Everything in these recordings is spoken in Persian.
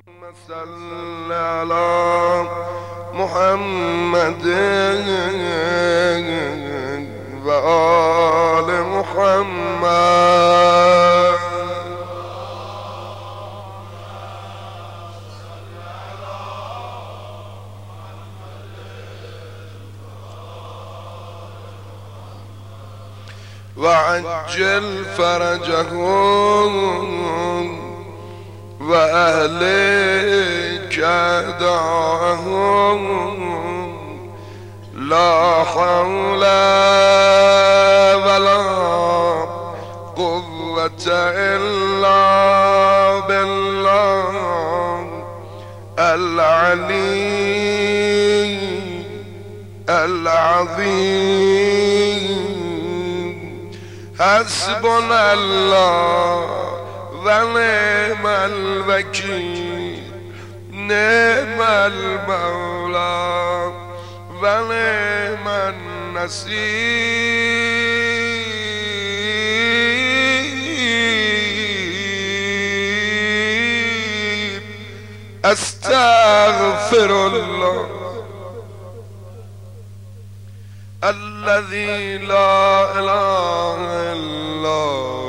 صل على محمد و آل محمد. وعجل فرجهم وأهلك دعاهم لا حول ولا قوة إلا بالله العلي العظيم. حسبنا الله ونعم الوكيل نعم المولى ونعم النصير. استغفر الله الذي لا إله إلا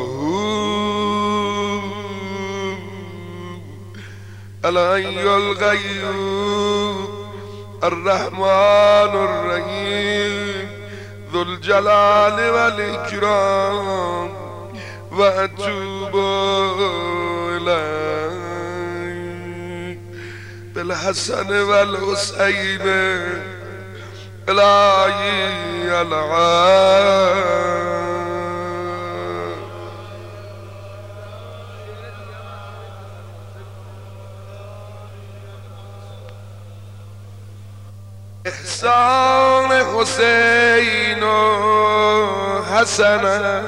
هو الحي القيوم الرحمن الرحيم ذو الجلال والإكرام وأتوب إليه بالحسن والحسين إلهي العالم. احسان حسین و حسن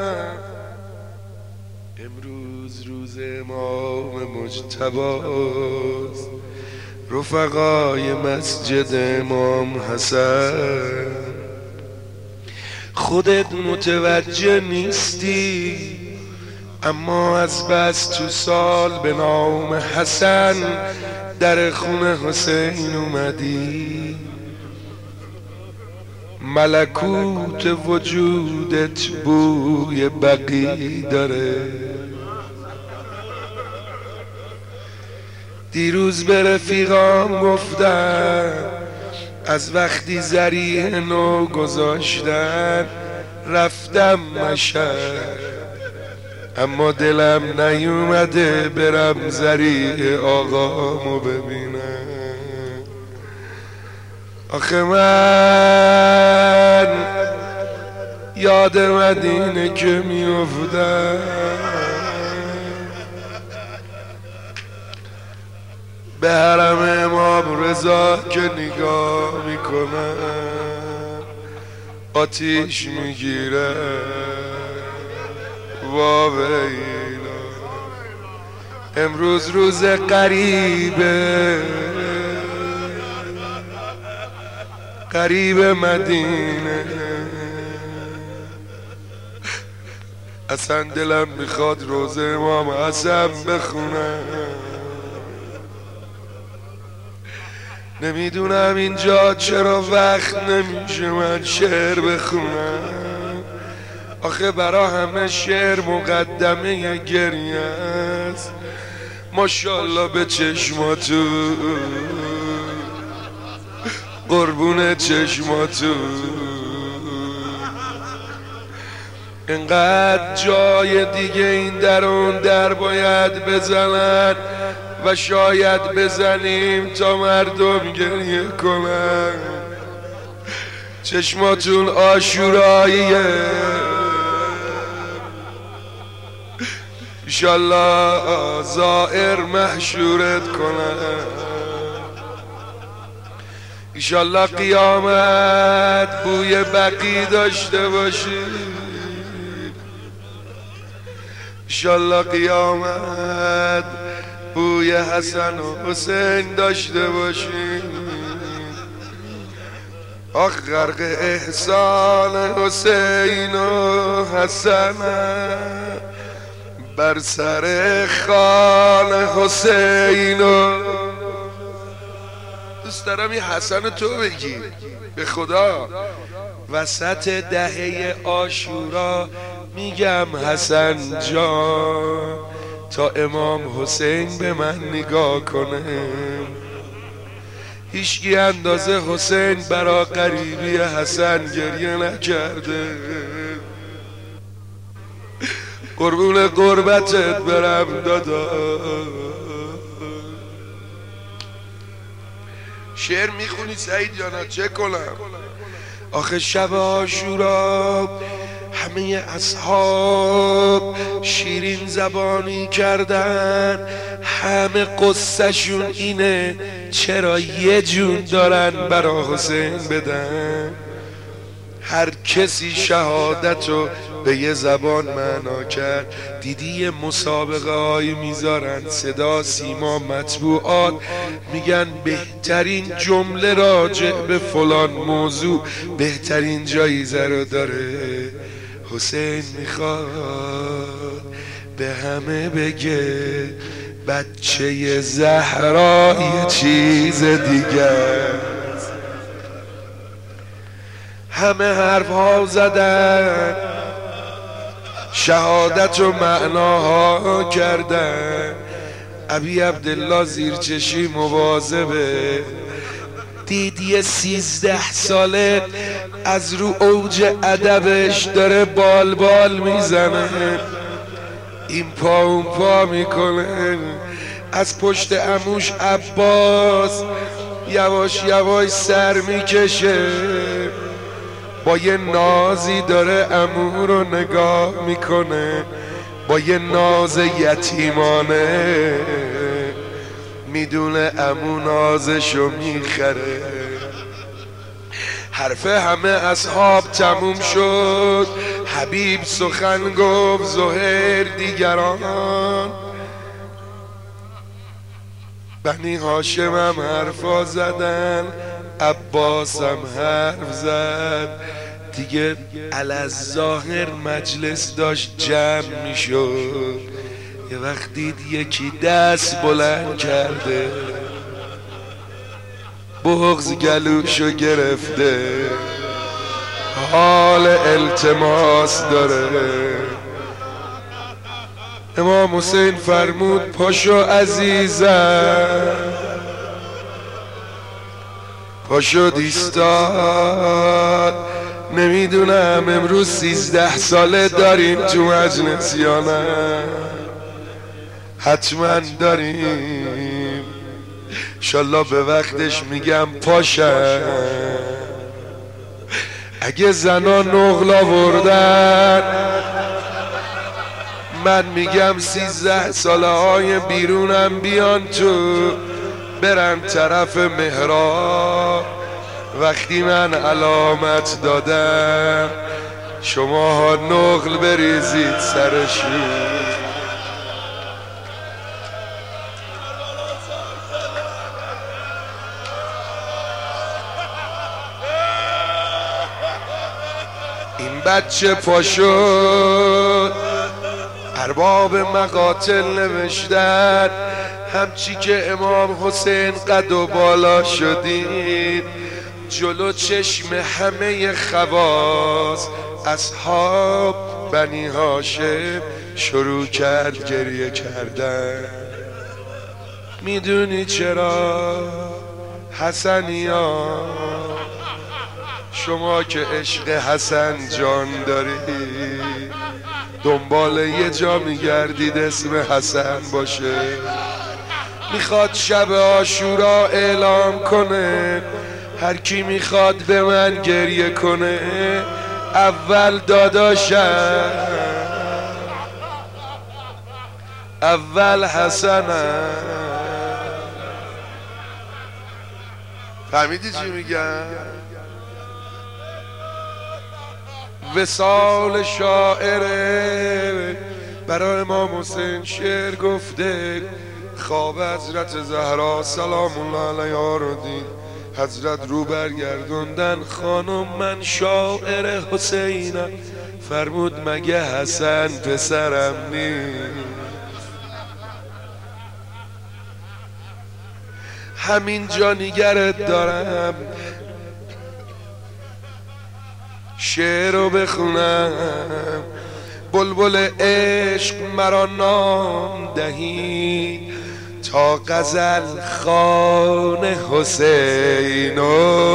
امروز روز امام مجتباست. رفقای مسجد امام حسن خودت متوجه نیستی، اما از بس تو سال به نام حسن در خونه حسین اومدی. ملکوت وجودت بوی بقی داره. دیروز به رفیقام گفتم از وقتی ذریح نو گذاشتن رفتم مشهد، اما دلم نیومده برم ذریح آقامو ببینم. آخه من یاد مدینه که میافتم به حرم امام رضا که نگاه میکنم آتیش میگیره. واویلا امروز روز قریبه، قریب مدینه. اصلا دلم میخواد روزه امام حسن بخونم. نمیدونم اینجا چرا وقت نمیشه من شعر بخونم. آخه برا همه شعر مقدمه گریه است. ماشاءالله به چشماتو قربون چشماتو. اینقدر جای دیگه این در اون در باید بزنن و شاید بزنیم تا مردم گریه کنن. چشماتون آشوراییه. انشالله زائر محشورت کنن. انشالله قیامت بوی بقی داشته باشی. انشالله قیامت بوی حسن و حسین داشته باشیم. آخ غرق احسان حسین و حسن بر سر خان حسین و دوست دارم این حسن تو بگی به خدا. وسط دهه عاشورا میگم حسن جان تا امام حسین به من نگاه کنه. هیچکی اندازه حسین برا قریبی حسن گریه نکرده. قربون قربتت برم دادا. شعر میخونی سعید جانا چه کنم؟ آخه شب عاشورا همه اصحاب شیرین زبانی کردن، همه قصه شون اینه چرا یه جون دارن برا حسین بدن. هر کسی شهادتو به یه زبان معنا کرد. دیدی مسابقه های میذارن صدا سیما مطبوعات میگن بهترین جمله راجع به فلان موضوع بهترین جایزه رو داره. حسین میخواد به همه بگه بچه زهرا یه چیز دیگه. همه حرف ها زدن، شهادت و معناها کردن. ابی عبدالله زیرچشی مواظبه، دیدی 13 ساله از رو اوج ادبش داره بال بال میزنه، این پا اون پا میکنه. از پشت عموش عباس یواش یواش سر میکشه، با یه نازی داره عمو رو نگاه میکنه، با یه ناز یتیمانه میدونه عمو نازشو میخره. حرف همه اصحاب تموم شد، حبیب سخن گفت زهیر دیگران. بنی هاشم هم حرفا زدن، عباس هم حرف زد. دیگه الظاهر مجلس داشت جمع میشد. یه وقت دید یکی دست بلند کرده، بغض گلوشو گرفته، حال التماس داره. امام حسین فرمود پاشو عزیزم، پاشو دیستاد. نمیدونم امروز 13 ساله داریم تو مجلس یا نه، حتما داریم. انشالله به وقتش میگم پاشن. اگه زنا نقل آوردن من میگم 13 ساله های بیرونم بیان تو، برن طرف محراب. وقتی من علامت دادم شما ها نقل بریزید سرشون. این بچه پاشد، ارباب مقاتل نوشتن همچی که امام حسین قد و بالا شدید جلو چشم همه خواص اصحاب بنی هاشم شروع کرد گریه کردن. میدونی چرا حسنیا؟ شما که عشق حسن جان دارید دنبال یه جا میگردید اسم حسن باشه. میخواد شب عاشورا اعلام کنه هر کی میخواد به من گریه کنه اول داداشم، اول حسنم. فهمیدی چی میگم؟ وصال شاعره برای امام حسین شعر گفته. خواب حضرت زهرا سلام الله علیها رو دید، حضرت رو برگردوندن خانم من شاعر حسینم. فرمود مگه حسن پسرم نیست؟ همینجا نگرت دارم، شعر رو بخونم. بلبل عشق مرا نام دهی، تا غزل خوان حسینو.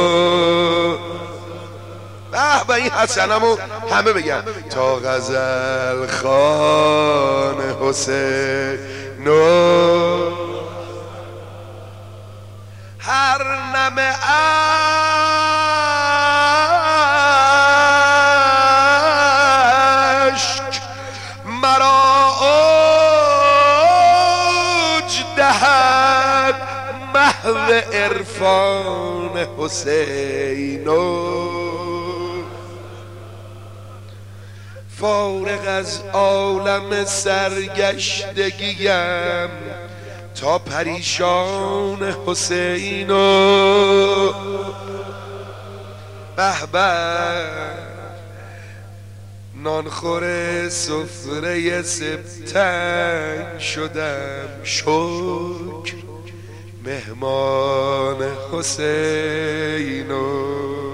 به این حسنمو همه بگن، تا غزل خوان حسینو. هر نم عشق مرا اوج دهد، محو عرفان حسینو. فارغ از عالم سرگشتگیم، تا پریشان حسینو. به به نانخور سفره سبتنگ شدم، شکر مهمان حسینو.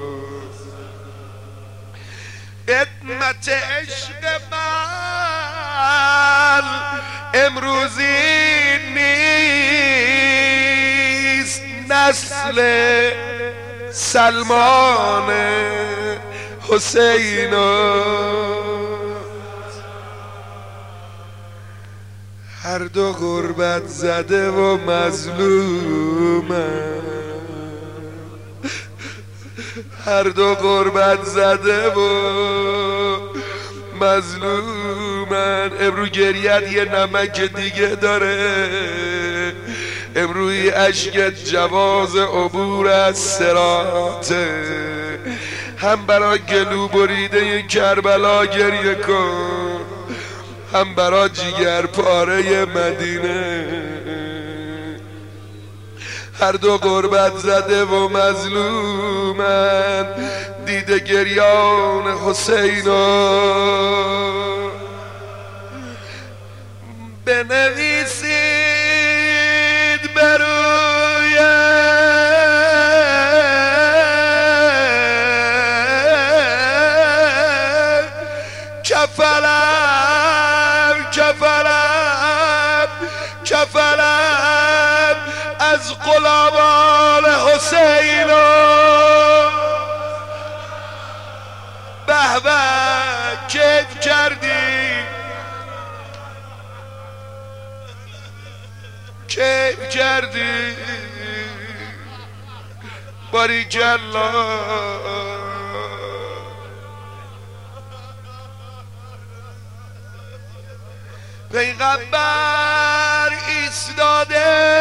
خدمت عشق من امروزی نیست، نسل سلمان حسینو. هر دو غربت زده و مظلومم، هر دو غربت زده و مظلومن. امرو گریت یه نمک دیگه داره، امروی اشکت جواز عبور از صراطه. هم برا گلو بریده کربلا گریه کن، هم برا جیگر پاره مدینه. هر دو غربت زده و مظلومن، دیده گریان حسینو. بنویسید بروی کفلم، کفلم، کفلم از غلامان حسینو. به به کیف کردی، کیف کردی، باریکالله. پیغمبر ایستاده،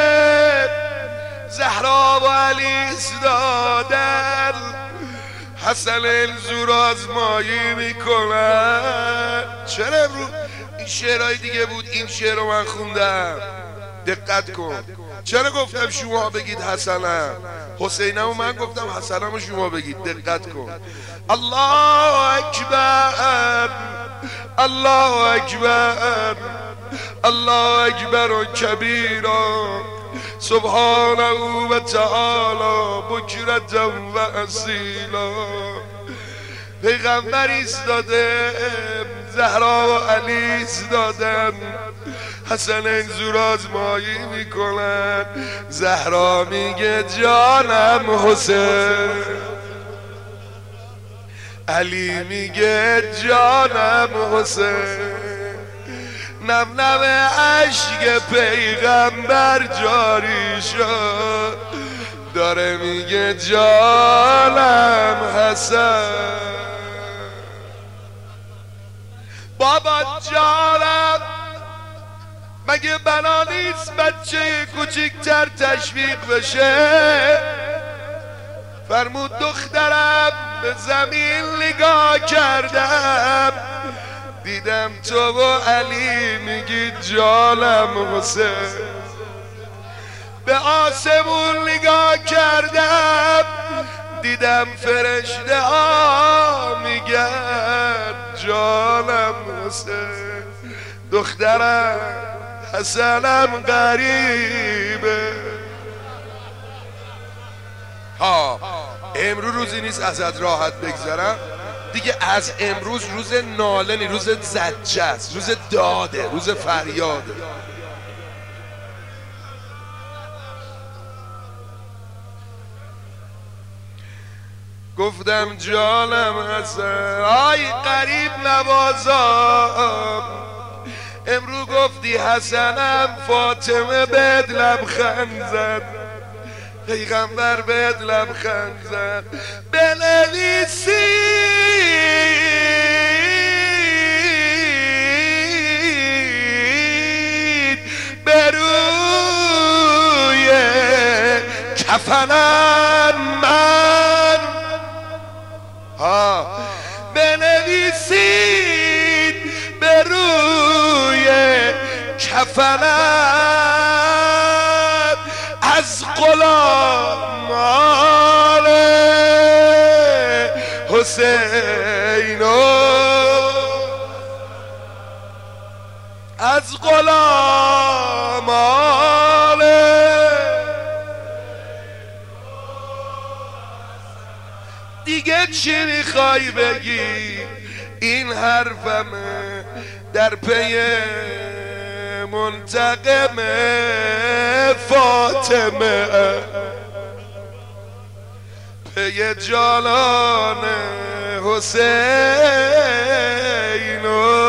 زهرا و علی ایستادن، حسن الزور آزمایی میکنن. چرا امروز این شعرهای دیگه بود، این شعر رو من خوندم؟ دقت کن. چرا گفتم شما بگید حسنم، حسینم و من گفتم حسنم و شما بگید. دقت کن. الله اکبر، الله اکبر، الله اکبر و کبیرا، سبحانه و تعالی بکرة و اصیلا. پیغمبر ایستاده، زهرا و علی ایستادن، حسن انظور آزمایی میکنن. زهرا میگه جانم حسین، علی میگه جانم حسین. نم نم عشق پیغمبر جاری شد، داره میگه جانم حسن. بابا جانم مگه بنا نیست بچه کوچیکتر تشویق بشه؟ فرمود دخترم به زمین نگاه کردم، دیدم تو و علی میگی جانم حسین. به آسمون نگاه کردم، دیدم فرشته ها میگن جانم حسین. دخترم حسنم غریبه، امروز روزی نیست ازت راحت بگذرم دیگه. از امروز روز ناله نی، روز زجه است، روز داده، روز فریاده. گفتم جانم حسن آی قریب نوازم، امرو گفتی حسنم فاطمه بهت لبخند زد، پیغمبر بهت لبخند زد. بنویسید بروی کفنم من، بنویسید بروی کفنم از غلام آل حسین، از غلام آل دیگه چی میخوای بگی؟ این حرفمه در پی منتقم فاطمه، پی جانان حسین.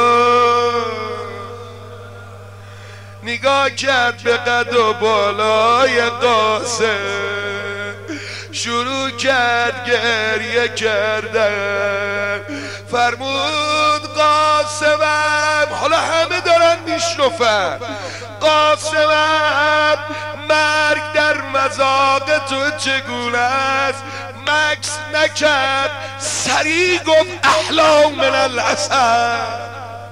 نگاه کرد به قد و بالای قاسم، شروع کرد گریه کردن، فرمود قاسمم، حالا همه دارن میشنفن، قاسمم مرگ در مذاق تو چگونه است؟ مکس نکرد، سریع گفت احلا من الاسد.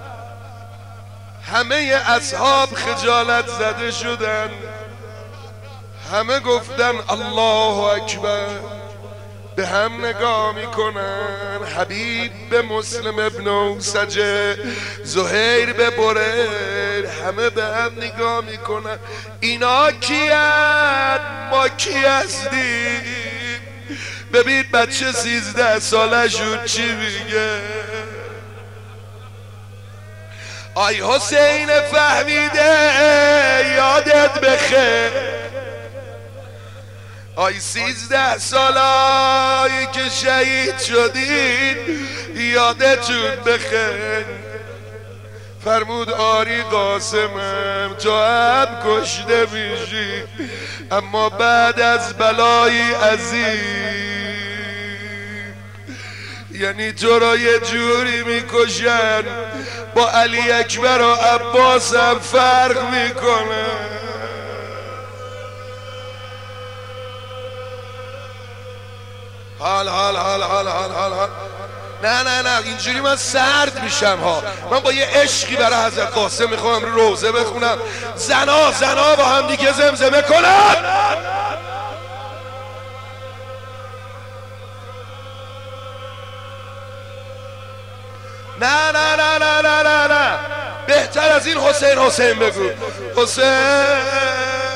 همه اصحاب خجالت زده شدن، همه گفتن الله اکبر، به هم نگاه میکنن. حبیب به مسلم ابن اوسجه، زهیر به بریر، همه به هم نگاه میکنن. اینا کیان؟ ما کی هستیم؟ ببین بچه 13 ساله شد چی میگه. آی حسین فهمیده یادت بخیر، آی 13 سالایی که شهید شدید یادتون بخیر. فرمود آری قاسمم تو هم کشته میشی، اما بعد از بلای عظیم، یعنی تو را یه جوری میکشن با علی اکبر و عباس هم فرق میکنه. حال حال حال حال حال حال حال. نه اینجوری من سرد میشم ها. من با یه عشقی برای حضرت قاسم میخوام روزه بخونم، زنا با هم دیگه زمزمه کنن. نه نه نه نه نه نه نه، بهتر از این حسین حسین بگو. حسین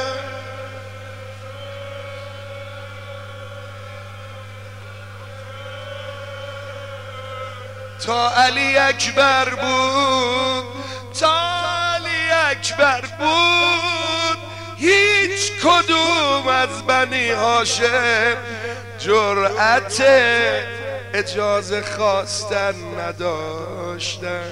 تا علی اکبر بود، تا علی اکبر بود، هیچ کدوم از بنی هاشم جرأت اجازه خواستن نداشتن.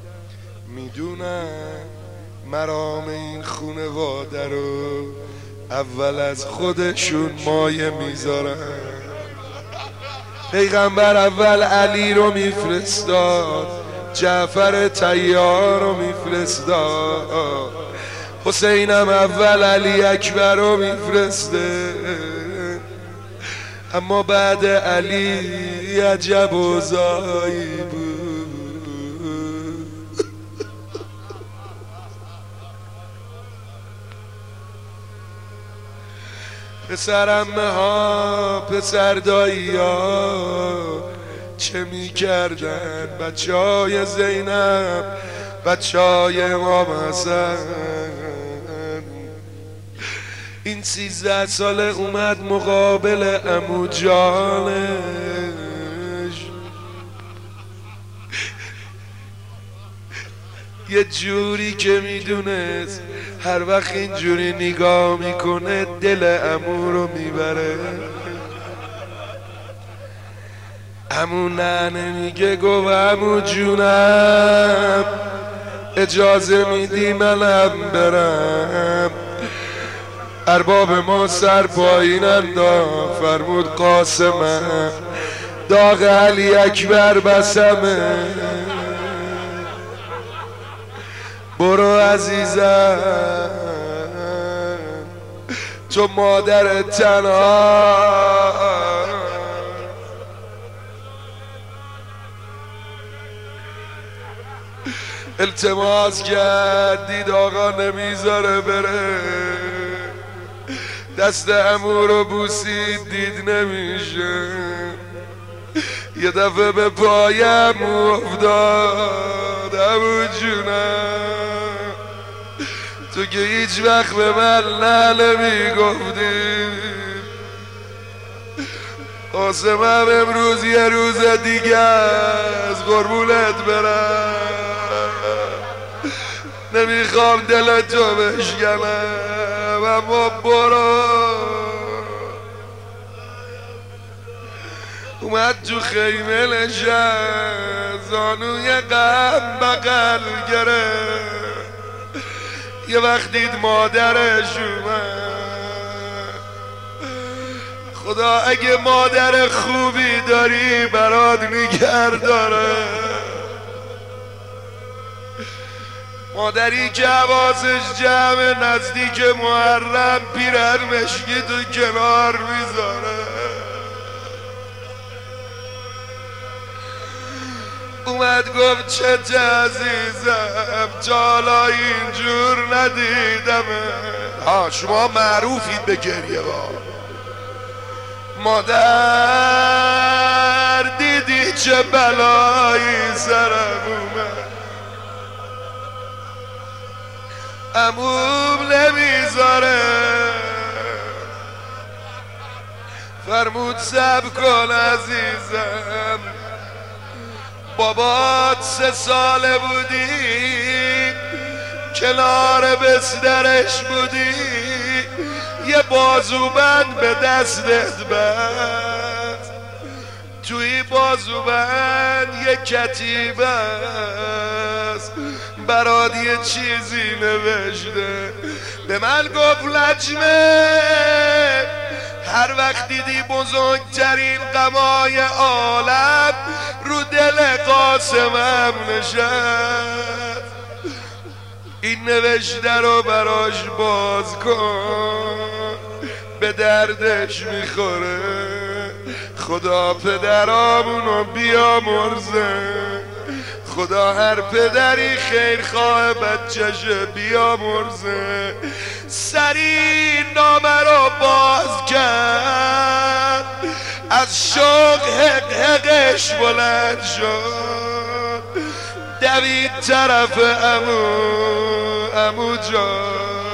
میدونم مرام این خونواده رو اول از خودشون مایه میذارن. پیغمبر اول علی رو میفرستاد، جعفر طیار رو میفرستاد، حسینم اول علی اکبر رو میفرسته. اما بعد علی عجب اوضاعی بود. پسر عمه ها، پسر دایی ها چه می کردن؟ بچه های زینب، بچه های امام حسن، این 13 ساله اومد مقابل عمو جانش، یه جوری که میدونست هر وقت اینجوری نگاه میکنه دل عمو رو میبره. عمو نه نمیگه، گفت عمو جونم اجازه میدی منم برم؟ ارباب ما سر پایین انداخت، فرمود قاسمم داغ علی اکبر بسمه، برو عزیزم تو مادر تنها. التماس کرد، دید آقا نمیذاره بره، دست عمو رو بوسید، دید نمیشه. یه دفعه به پای عمو افتاد، عمو جونم تو که هیچ وقت به من نه نمیگفتی، قاسمم امروز یه روز دیگه از قربونت برم، نمیخوام دلتو بشکنم اما برو. اومد تو خیمه نشست، زانوی غم بغل گرفت، یه وقت دید مادرش اومد. خدا اگه مادر خوبی داری برات نگه داره، مادری که حواسش جمع نزدیک محرم پیرن مشکی تو کنار میذاره. اومد گفت چه عزیزم تا حالا اینجور ندیدمه. ها شما معروفید به گریه با مادر، دیدی چه بلایی سرم اومد، عموم نمیذاره، فرمود صبر کن عزیزم، بابات 3 ساله بودی کنار بسترش بودی، یه بازوبند به دستت بست، توی بازوبند یه کتیبه است، برات یه چیزی نوشته. به من گفت لجمه هر وقت دیدی بزرگترین غمای عالم رو دل قاسمم نشست، این نوشته رو براش باز کن به دردش میخوره، خدا پدرامونو بیامرزه، خدا هر پدری خیرخواه بچه‌ش بیامرزه. سریع نامه رو باز کرد، از شوق حق حقش بلند شد، دوید طرف عمو جان.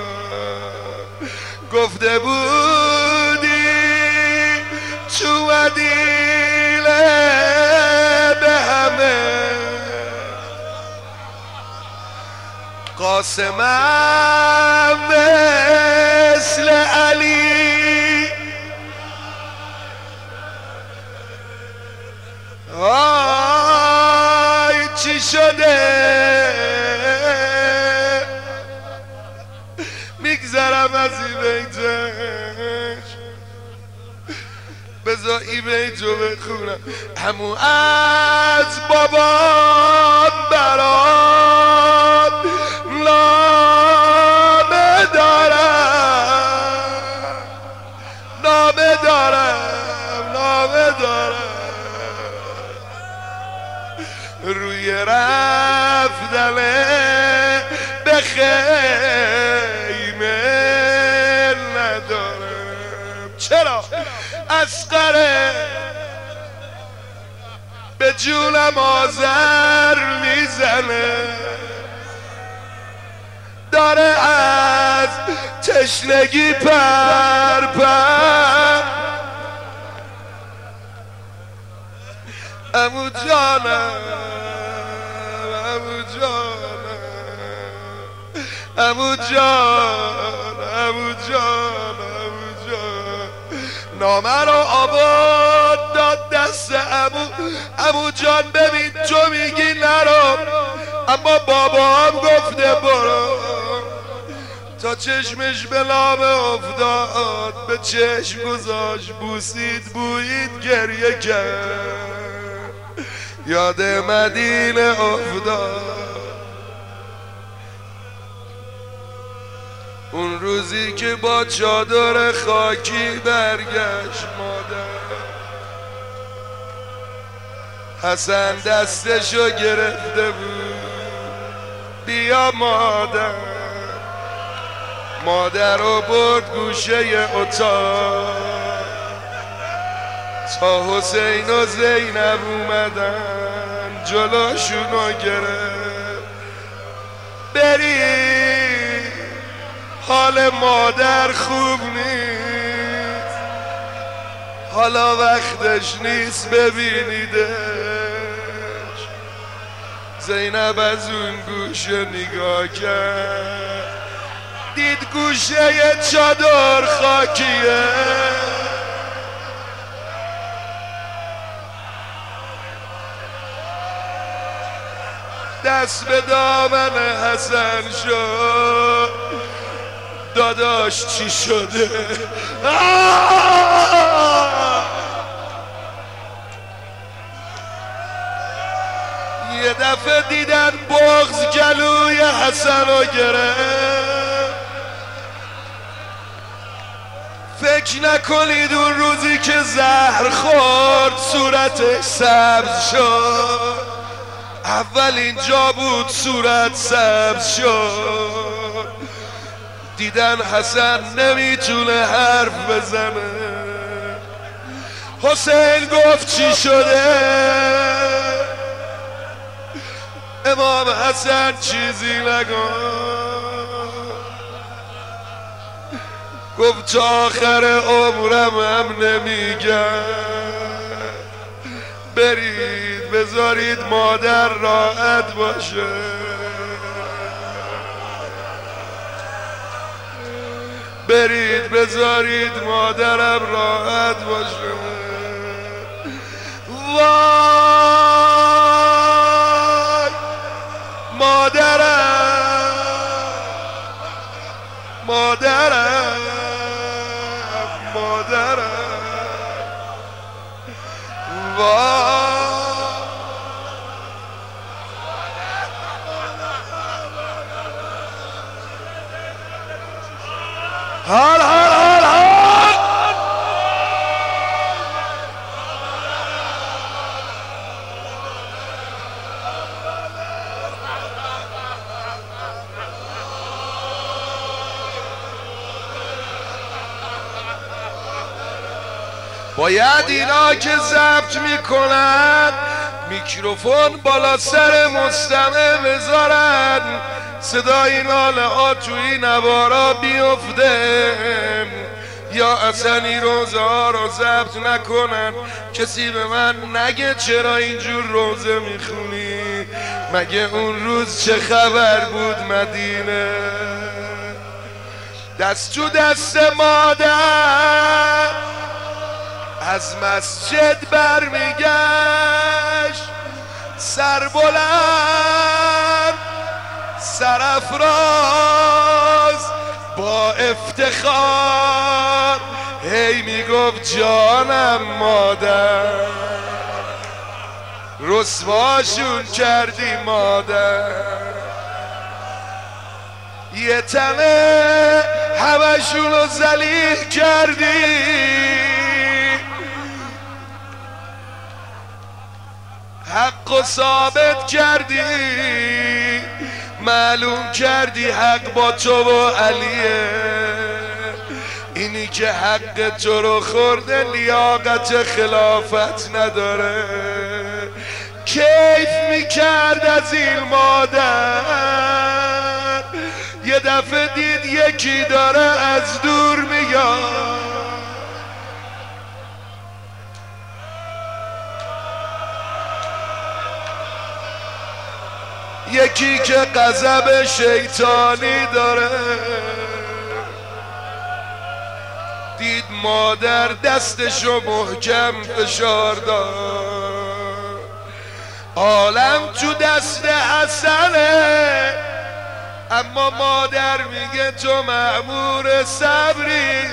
گفته بودی تو ودیله به همه، قاسمم مثل علی، آی چی شده میگذرم از این بیتش، بذار این بیتو بخونم. همون از بابام برات نامه دارم، نامه دارم، نامه دارم، روی رفتن به خیمه ندارم. چرا؟ اصغره به جونم آذر میزنه، داره از تشنگی پر پر. عمو جانم عمو جانم عمو جان عمو جان عمو جان نامه رو آباد داد دست عمو جان. ببین تو میگی نرو اما بابام گفته برو. تا چشمش به لامه افتاد به چشم گذاشت بوسید بویید گریه کرد یاد مدینه افتاد. اون روزی که با چادر خاکی برگشت مادر حسن دستشو گرفته بود بیا مادر. مادر رو برد گوشه اتاق تا حسین و زینب اومدن جلوشونو گرفت. بری حال مادر خوب نیست حالا وقتش نیست ببینیدش. زینب از اون گوشه نگاه کرد دید گوشه چادر خاکیه. دست به دامن حسن شد داداش چی شده؟ یه دفعه دیدن بغض گلوی حسن رو گرفت. فکر نکنید اون روزی که زهر خورد صورتش سبز شد. اول اینجا بود صورت سبز شد. دیدن حسن نمیتونه حرف بزنه. حسین گفت چی شده؟ امام حسن چیزی نگفت. گفت تا آخر عمرم هم نمیگم. برید بذارید مادر راحت باشه. برید بذارید مادرم راحت باشه. وای مادرم مادرم مادرم وای. حال حال حال حال باید اینا که ضبط میکنن میکروفون بالا سر مستمع بذارن صدای ناله ها توی نوارا بیفته یا اصلا این روزه ها رو ضبط نکنن. کسی به من نگه چرا اینجور روزه میخونی؟ مگه اون روز چه خبر بود مدینه؟ دست تو دست مادر از مسجد برمیگشت سر بلند سرافراز با افتخار هی میگفت جانم مادر. رسواشون کردی مادر. یه تنه همشونو ذلیل کردی. حق ثابت کردی. معلوم کردی حق با تو و علیه. اینی که حق تو رو خورده لیاقت خلافت نداره. کیف میکرد از این مادر. یه دید یکی داره از دور میاد، یکی که غضب شیطانی داره. دید مادر دستشو محکم فشار داد، عالم تو دست حسنه، اما مادر میگه تو مأمور صبری.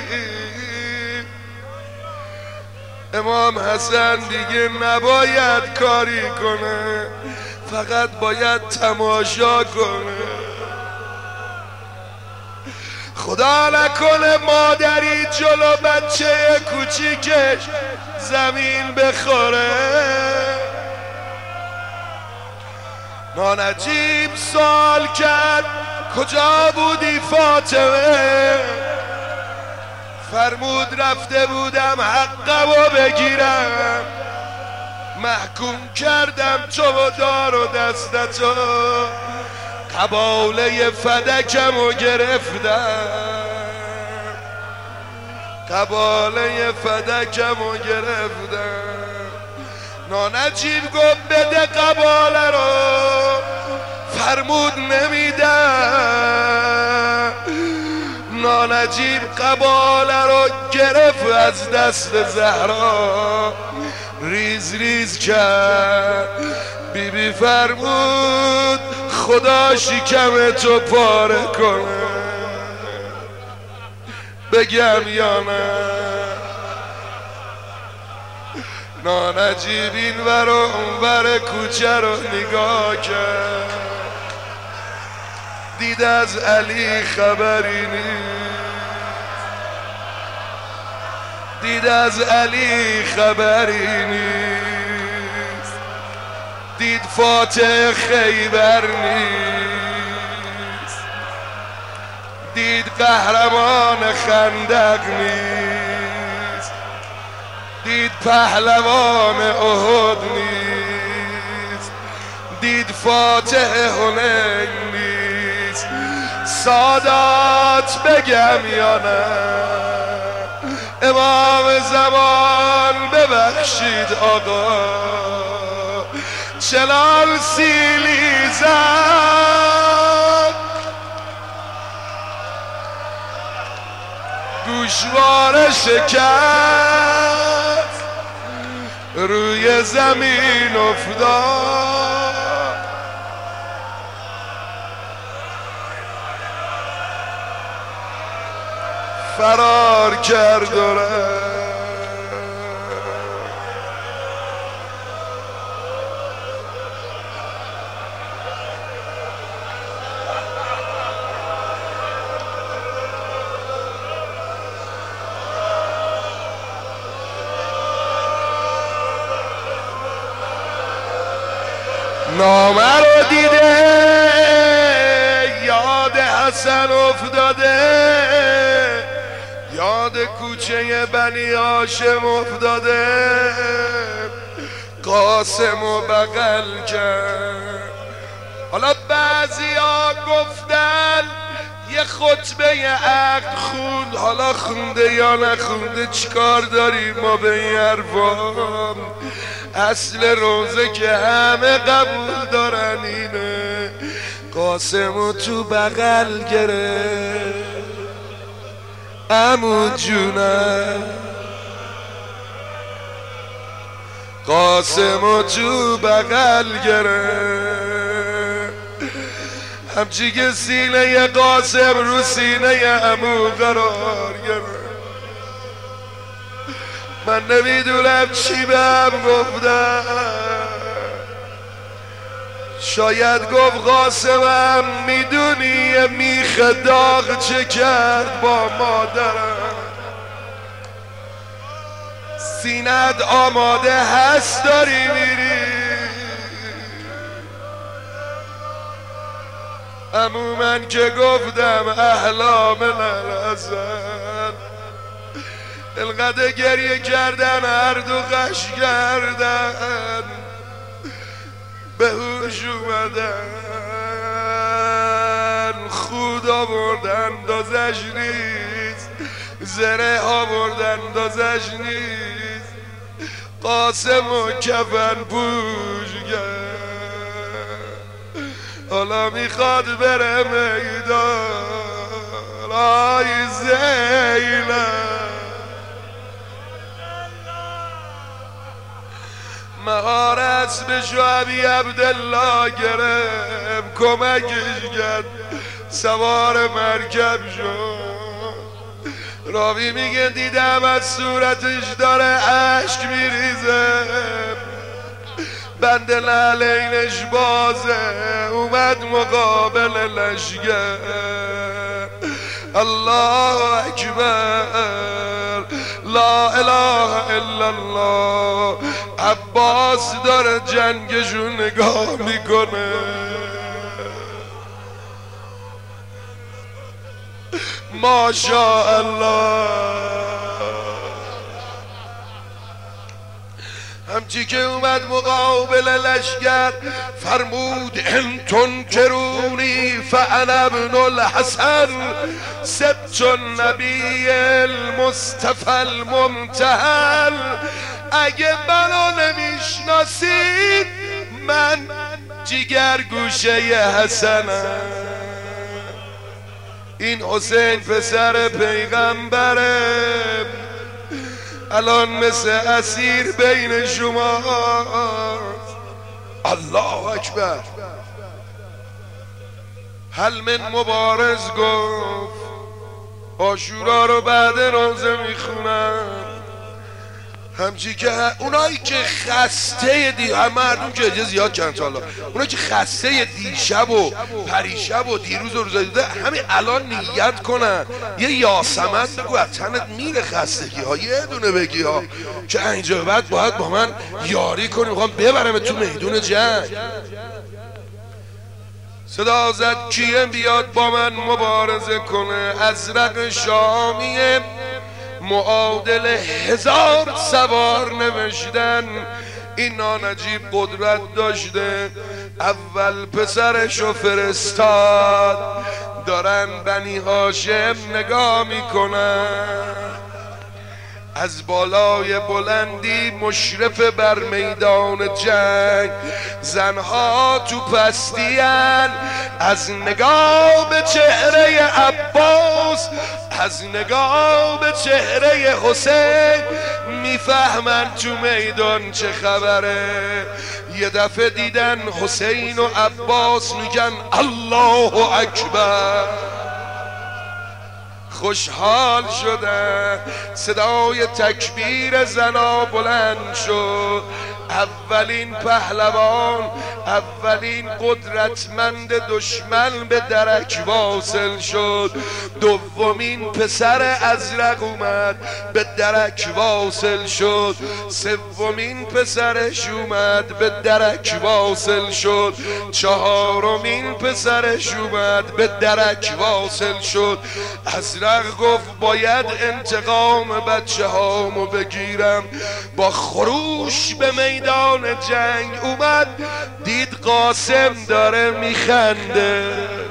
امام حسن دیگه نباید کاری کنه، فقط باید تماشا کنه. خدا نکنه مادری جلو بچه کوچیکش زمین بخوره. نانجیب سوال کرد کجا بودی فاطمه؟ فرمود رفته بودم حقمو بگیرم، محکوم کردم تو و دار و دستتو، قباله فدکمو گرفتم، قباله فدکمو گرفتم. نانجیب گفت بده قباله رو، فرمود نمیدم. نانجیب قباله رو گرفت از دست زهرا، ریز ریز کرد. بیبی فرمود خدا شکم تو پاره کنه. بگم یا نه؟ نانجیب این ور و اون ور کوچه رو نگاه کرد، دید از علی خبری نیست، دید از علی خبری نیست، دید فاتح خیبر نیست، دید قهرمان خندق نیست، دید پهلوان احد نیست، دید فاتح حنین نیست. سادات بگم یا نه؟ امام زمان ببخشید آقا، چلال سیلی زد، گوشواره شکست، روی زمین افتاد. فرار کرد و رفت. نامه رو دیده یاد حسن افتاده، یاد کوچه بنی هاشم افتاده، قاسم و بغل کرد. حالا بعضیا گفتن یه خطبه عقد خوند، حالا خونده یا نخونده چیکار داریم ما به این حرفا؟ اصل روزه که همه قبول دارن اینه، قاسمو تو بغل گرفت. عمو جونم قاسمو تو بغل گرفت، همچی که سینه قاسم رو سینه عمو قرار گرفت. من نمیدونم چی بهم گفتم، شاید گفت قاسمم میدونی یه میخ داغ چه کرد با مادرم، سینت آماده هست داری میری؟ عمو من که گفتم احلام نلزن، القدر گریه کردن هر دو غش کردن، به هوش اومدن. خوب سود آوردن دازش نیست، زره آوردن دازش نیست، قاسم و کفن پوش کرد، حالا میخواد بره میدان. آی زینب مهار اسب شعبی عبدالله گرفت، کمکش کرد سوار مرکب شد. راوی میگه دیدم از صورتش داره اشک میریزه، بند نعلینش بازه، اومد مقابل لشگر. الله اکبر، لا اله الا الله. عباس داره جنگشو نگاه میکنه، ماشاءالله. همچی که اومد مقابل لشگر فرمود ان تنکرونی فانا ابن الحسن سبت النبی المصطفى الممتحن. اگه منو نمیشناسید من جگر گوشه حسنم. این حسین پسر پیغمبره، الان مثل اسیر بین شما. الله اکبر. هل من مبارز گفت عاشورا رو بعد روزه میخونن. همچی که اونایی که خسته مردم که اجازه زیاد چند سالا، اونایی که خسته دیشب و پریشب و دیروز و روزای دیده همین الان نیت کنن یه یاسمن بگو از تنت میره خستگی ها، یه دونه بگی ها که اینجا بعد باید با من یاری کنی، میخوام ببرم تو میدون جنگ. صدا زد کیه بیاد با من مبارزه کنه. ازرق شامیه معادل 1000 سوار نوشتن. این نجیب قدرت داشته، اول پسرشو فرستاد. دارن بنی هاشم نگاه میکنن، از بالای بلندی مشرف بر میدان جنگ. زنها تو پستیان، از نگاه به چهره عباس، از نگاه به چهره حسین میفهمن تو میدان چه خبره. یه دفعه دیدن حسین و عباس میگن الله اکبر، خوشحال شدن. صدای تکبیر زنا بلند شد. اولین پهلوان، اولین قدرتمند دشمن به درک واصل شد. دومین پسر ازرق اومد به درک واصل شد. سومین پسرش اومد به درک واصل شد. چهارمین پسرش اومد به درک واصل شد. ازرق گفت باید انتقام بچه هامو بگیرم. با خروش به میدان جنگ اومد، دید قاسم داره میخنده.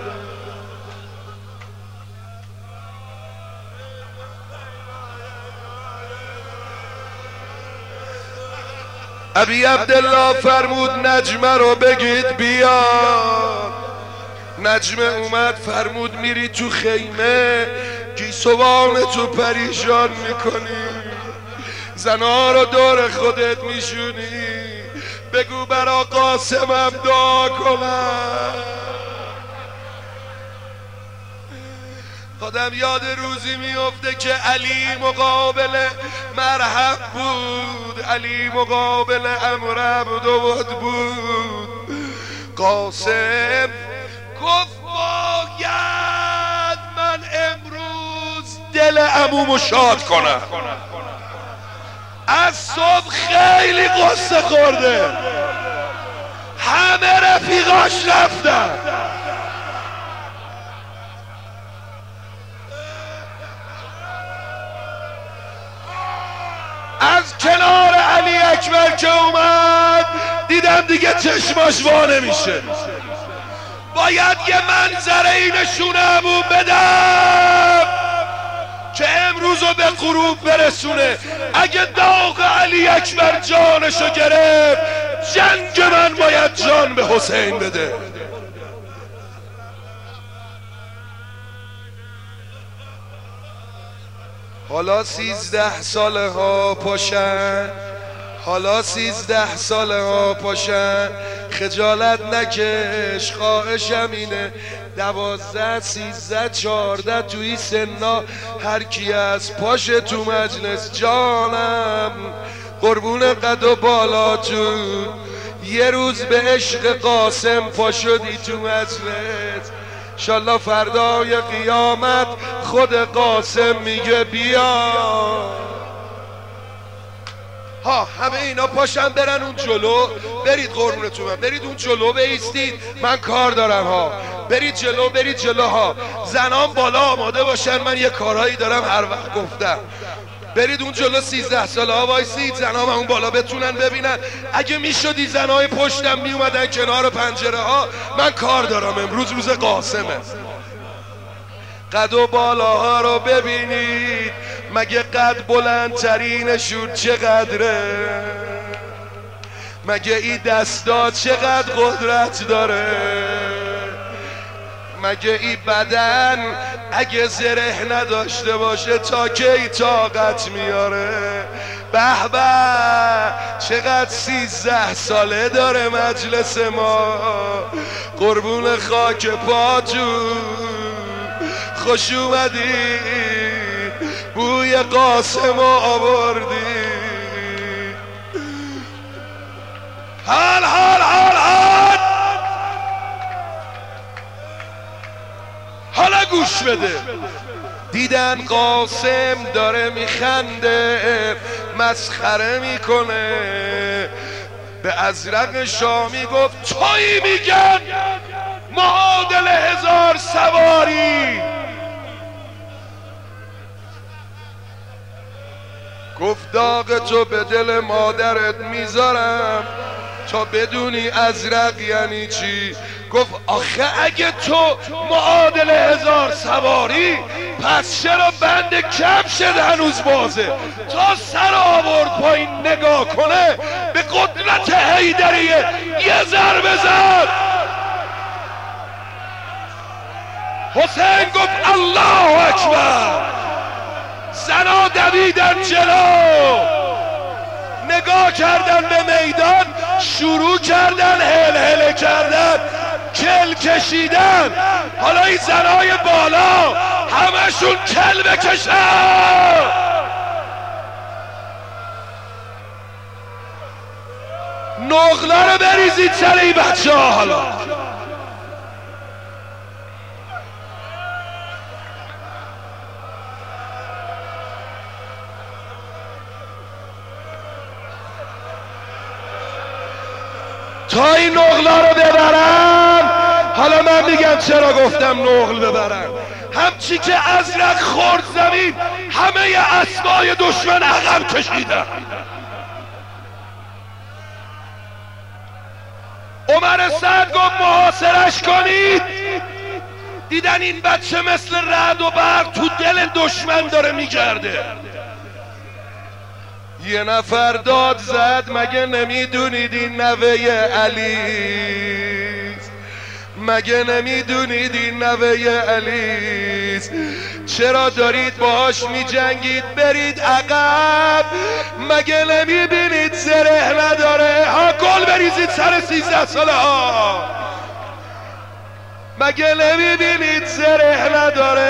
ابی عبدالله فرمود نجمه رو بگید بیاد. نجمه اومد فرمود میری تو خیمه گیسوان تو پریشان میکنی، زنها رو دور خودت میشونی، بگو برا قاسمم دعا کنم. آدم یاد روزی میفته که علی مقابل مرحب بود، علی مقابل امر عبدود بود. قاسم گفت باید من امروز دل عمومو شاد کنم، از صبح خیلی قصه خورده، همه رفیقاش رفتن. از کنار علی اکبر که اومد دیدم دیگه چشماش وا نمیشه، با باید یه منظره ای نشونمون بدم که امروزو به غروب برسونه. اگه داغ علی اکبر جانشو گرفت، جنگ من باید جان به حسین بده. حالا 13 ساله ها پاشن، حالا 13 ساله ها پاشن، خجالت نکش خواهشم اینه. 12 13 14 توی سنا هر کی از پاشه تو مجلس جانم قربون قد و بالاتون. یه روز به عشق قاسم پا شدی تو مجلس، انشالله فردای قیامت خود قاسم میگه بیا. ها همه اینا پاشن برن اون جلو، برید قربونتون من، برید اون جلو بایستید، من کار دارم ها. برید جلو، برید جلو ها. زنان بالا آماده باشن، من یه کارهایی دارم هر وقت گفتم. برید اون جلو 13 ساله ها وایسید، زنها اون بالا بتونن ببینن. اگه میشدی زنهای پشتم میومدن کنار پنجره ها، من کار دارم، امروز روز قاسمه. قد و بالاها رو ببینید، مگه قد بلندترینشون چقدره؟ مگه این دستا چقدر قدرت داره؟ مگه این بدن اگه زره نداشته باشه تا کی طاقت میاره؟ به به چقدر 13 ساله داره مجلس ما، قربون خاک پاتون خوش اومدی، بوی قاسم آوردی. حال حال حال حال حالا گوش بده. دیدن قاسم داره میخنده مسخره میکنه، به ازرق شامی گفت تویی میگن معادل 1000 سواری. گفت داغ تو به دل مادرت میذارم تا بدونی ازرق یعنی چی. گفت آخه اگه تو معادل 1000 سواری، پس چرا بند کفشت هنوز بازه؟ تا سر آورد پایین نگاه کنه، به قدرت حیدریه یه ضربه زد. حسین گفت الله اکبر. زنا دویدن جلو، نگاه کردن به میدان، شروع کردن هل هل کردن، کل کشیدن. حالا این زنای بالا همشون کل بکشن. نقله رو بریزید سر این بچه ها. حالا تا این نقلا رو ببرن. حالا من میگم چرا گفتم نقل ببرن. همچی که ازرق خورد زمین، همه اسبای دشمن عقب کشیدن. عمر سعد گفت محاصرش کنید. دیدن این بچه مثل رعد و برق تو دل دشمن داره میگرده. یه نفر داد زد مگه نمیدونید این نوه علیست؟ مگه نمیدونید این نوه علیست؟ چرا دارید باهاش میجنگید؟ برید عقب. مگه نمیبینید زره نداره؟ ها گل بریزید سر 13 ساله ها. مگه نمیبینید زره نداره؟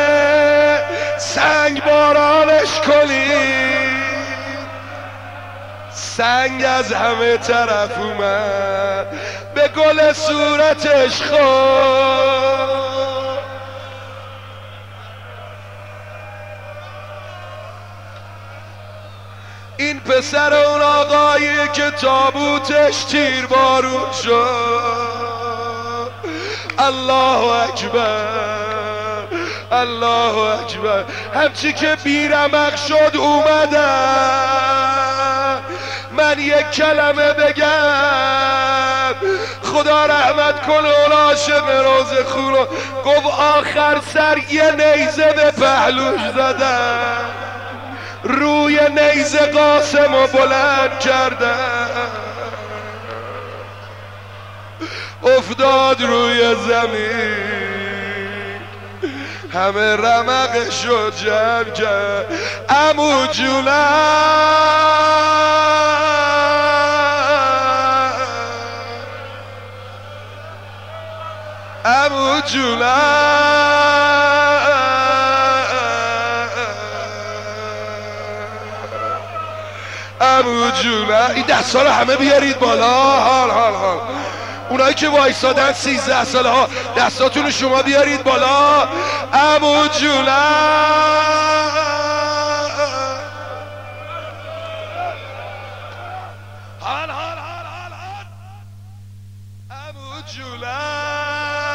سنگ بارانش کنید. سنگ از همه طرف اومد به گل صورتش خورد. این پسر اون آقایی که تابوتش تیر بارون شد. الله اکبر، الله اکبر. همچی که بیرمق شد اومدن. من یک کلمه بگم خدا رحمت کنه اون عاشق روز خونو گفت آخر سر یه نیزه به پهلوش زدم روی نیزه قاسمو بلند کردم افتاد روی زمین همه رمقشو جمع کرد عمو جونم عمو جونم عمو جونم این 10 سال همه بیارید بالا حال حال حال اونایی که وایسادن 13 ساله ها دستاتون شما بیارید بالا عمو جونم حال حال حال حال حال عمو جونم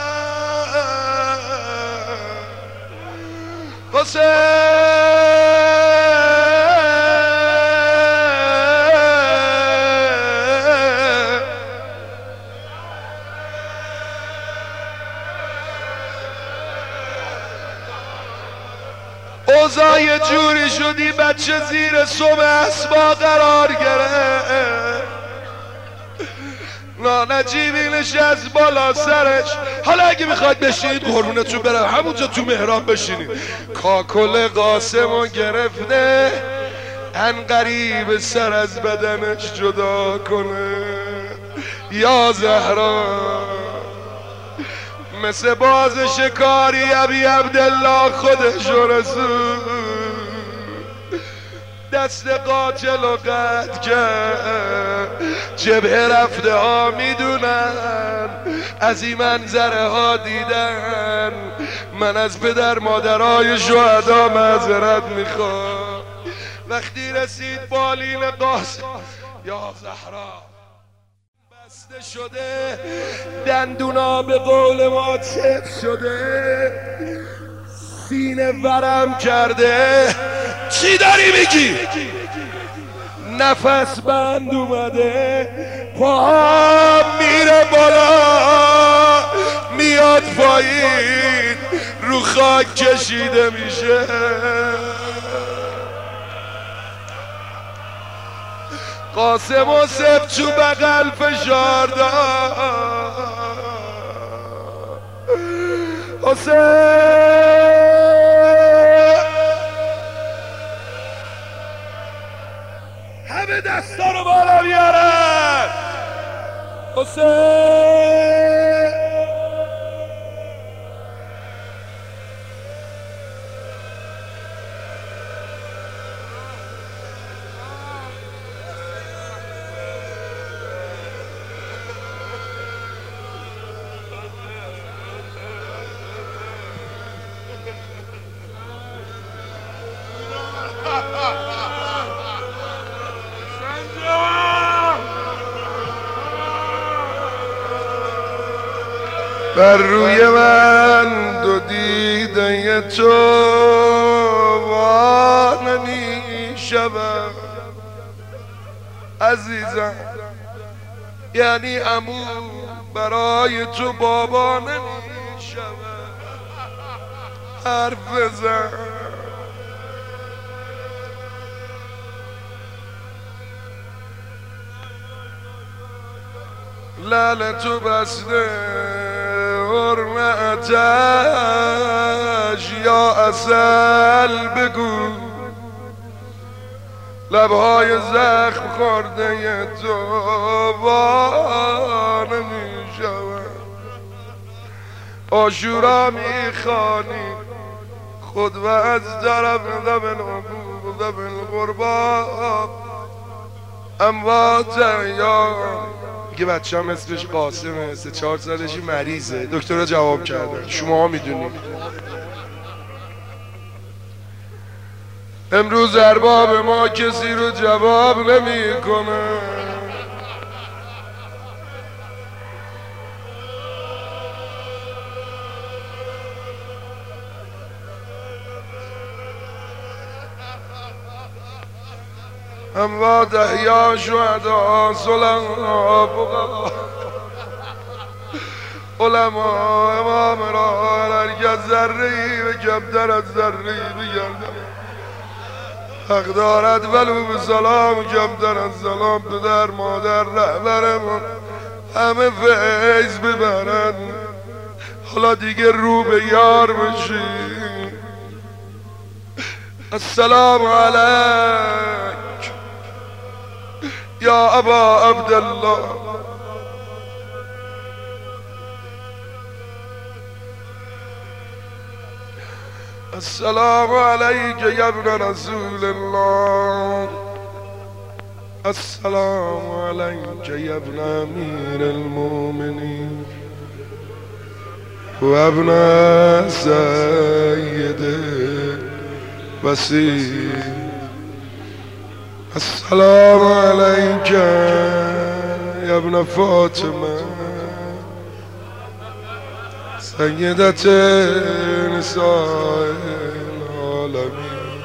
اوضاع یه جوری شدی بچه زیر سم اسبا قرار گرفت نانجیبی نشست بالا سرش حالا اگه میخواید بشینید قربونتون برم همونجا تو محراب بشینید کاکل قاسمو گرفته عنقریب سر از بدنش جدا کنه یا زهرا مثل باز شکاری ابی عبدالله خودش رسول دست قاتل و قطع کرد جبهه رفته ها میدونن از این منظره ها دیدن من از پدر مادرای شهدا معذرت میخوام وقتی رسید بالین قاسم یا زهرا بسته شده دندونا به قول ما چف شده سینه ورم کرده چی داری میگی؟ نفس بند اومده پا میره بالا میاد پایین رو خاک کشیده میشه قاسم و سب تو بغل فشار داد حسین همه دستا رو بالا بیارن حسین بر روی من دو دیده تو وانه می شود عزیزم یعنی عمو برای تو بابا نمی شود حرف بزن لعنتو بسته حرمتش یا عسل بگو لبهای زخم خورده تو وانه می شود آشورا می خوانی خود و از طرف ذبن عبود ذبن الغربا اموات یا میگه بچه هم اسمش قاسمه 3-4 سالشی مریضه دکترها جواب کردن شما ها میدونید امروز ارباب ما کسی رو جواب نمیکنه اموات احیا شهدا صلحا فقها علما امام را هرگز ذره‌ای به کمتر از ذره‌ای بگردم حق دارد ولو به سلام کمتر از سلام پدر مادر رهبرمون همه فیض ببرن حالا دیگه رو به یار بشی السلام علیک یا ابا عبدالله السلام عليك يا ابن رسول الله السلام عليك يا ابن أمير المؤمنين وابن سيد الوسيم السلام عليك يا ابن فاطمة سيدة نساء العالمين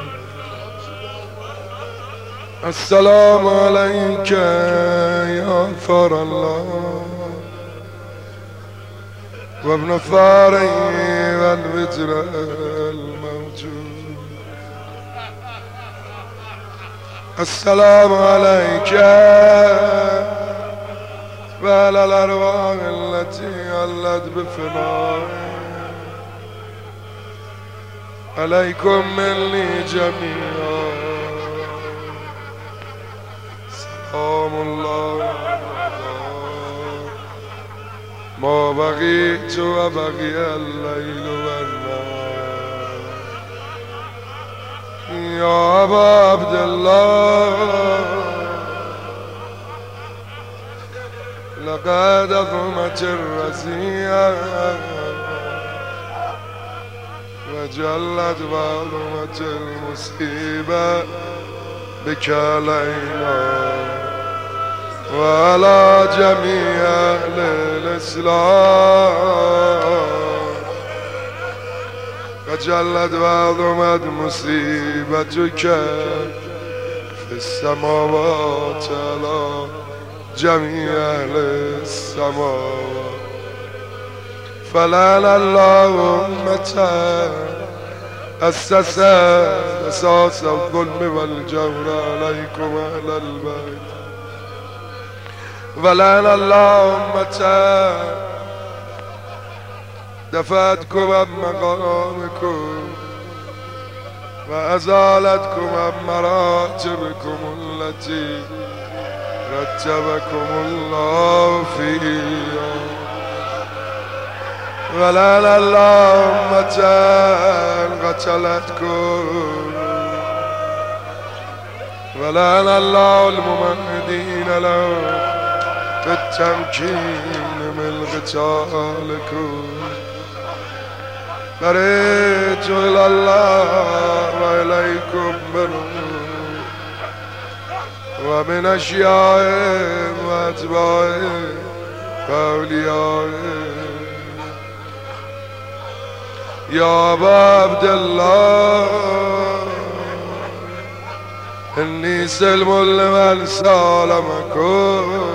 السلام عليك يا ثار الله وابن ثاري والوتر الموجود السلام عليك وعلى الأرواح التي علت بفنائك عليكم مني جميعا سلام الله ما بقيت وبقي الليل والنهار يا أبا عبد الله لقد أظمت الرزية وجلت وعظمت المصيبة بك علينا وعلى جميع أهل الإسلام وجلت وعظمت مصيبتك في السماوات على جميع أهل السماوات فلعن الله أمة أسست أساس الظلم والجور عليكم أهل البيت ولعن الله أمة دفعتكم عن مقامكم وأزالتكم عن مراتبكم التي رتبكم الله فيها ولعن الله أمة قتلتكم ولعن الله الممهدين لهم بالتمكين من قتالكم بريت إلى الله وإليكم منهم ومن أشيائهم وأتباعهم وأوليائهم يا أبا عبد الله إني سلم لمن سالمكم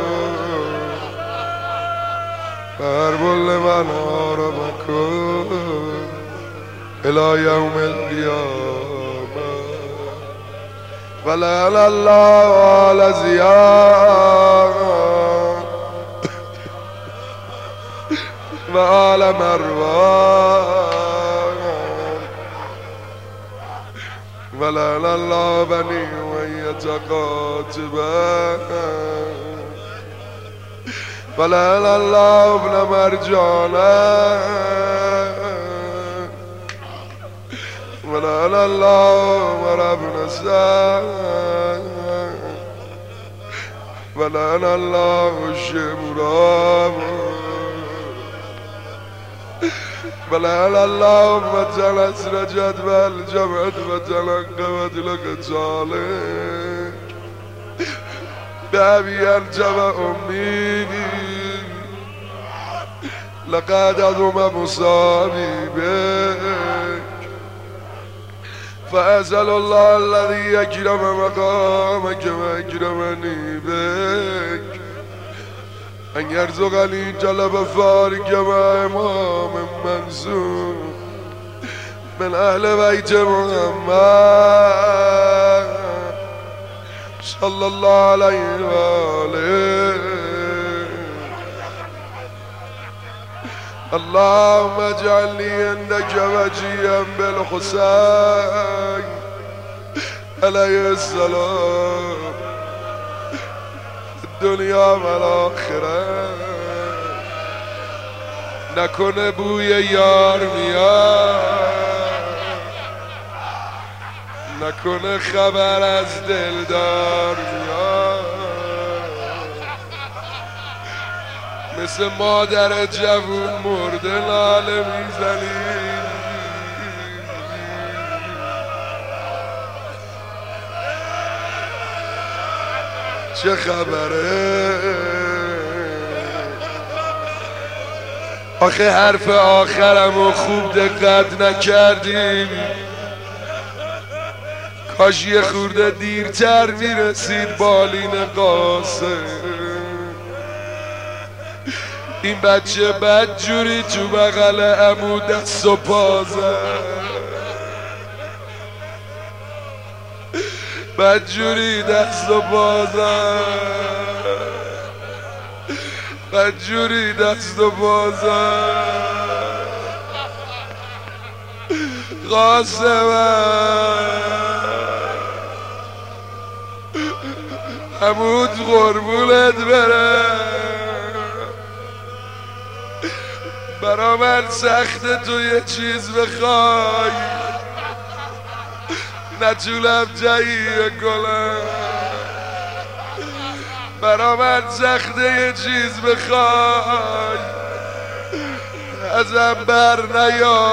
وحرب لمن حاربكم إلى يوم القيامة ولعن الله على زياد وآل مروان ولعن الله بني أمية قاتبا ولعن الله ابن مرجانا ولعن الله عمر بن سعد ولعن الله الشمران ولعن الله أمة أسرجت والجمعت وتلقبت لك صالح بأبي أنجب أمي لقد عظم مصابي بك فأسأل الله الذي يكرم مقامك ويكرمني بك أن يرزقني جلب فارك مع إمام منصور من أهل بيت محمد صلى الله عليه وآله. اللهم اجعلني عندك وجيا بالحسين عليه السلام الدنيا والآخرة. نکنه بوی یار میاد، نکنه خبر از دلدار میاد، مثل مادر جوون مرده لاله میزنی. چه خبره؟ آخه حرف آخرمو خوب دقت نکردیم، کاش یه خورده دیرتر میرسید بالین قاسم. این بچه بدجوری تو بغل عمو دست و پا زد، بدجوری دست و پا زد، بدجوری دست و پا زد. قاسم عمود قربونت بره، برا من سخته تو یه چیز بخوای نتونم جایی کنم، برا من سخته یه چیز بخوای ازم بر نیا.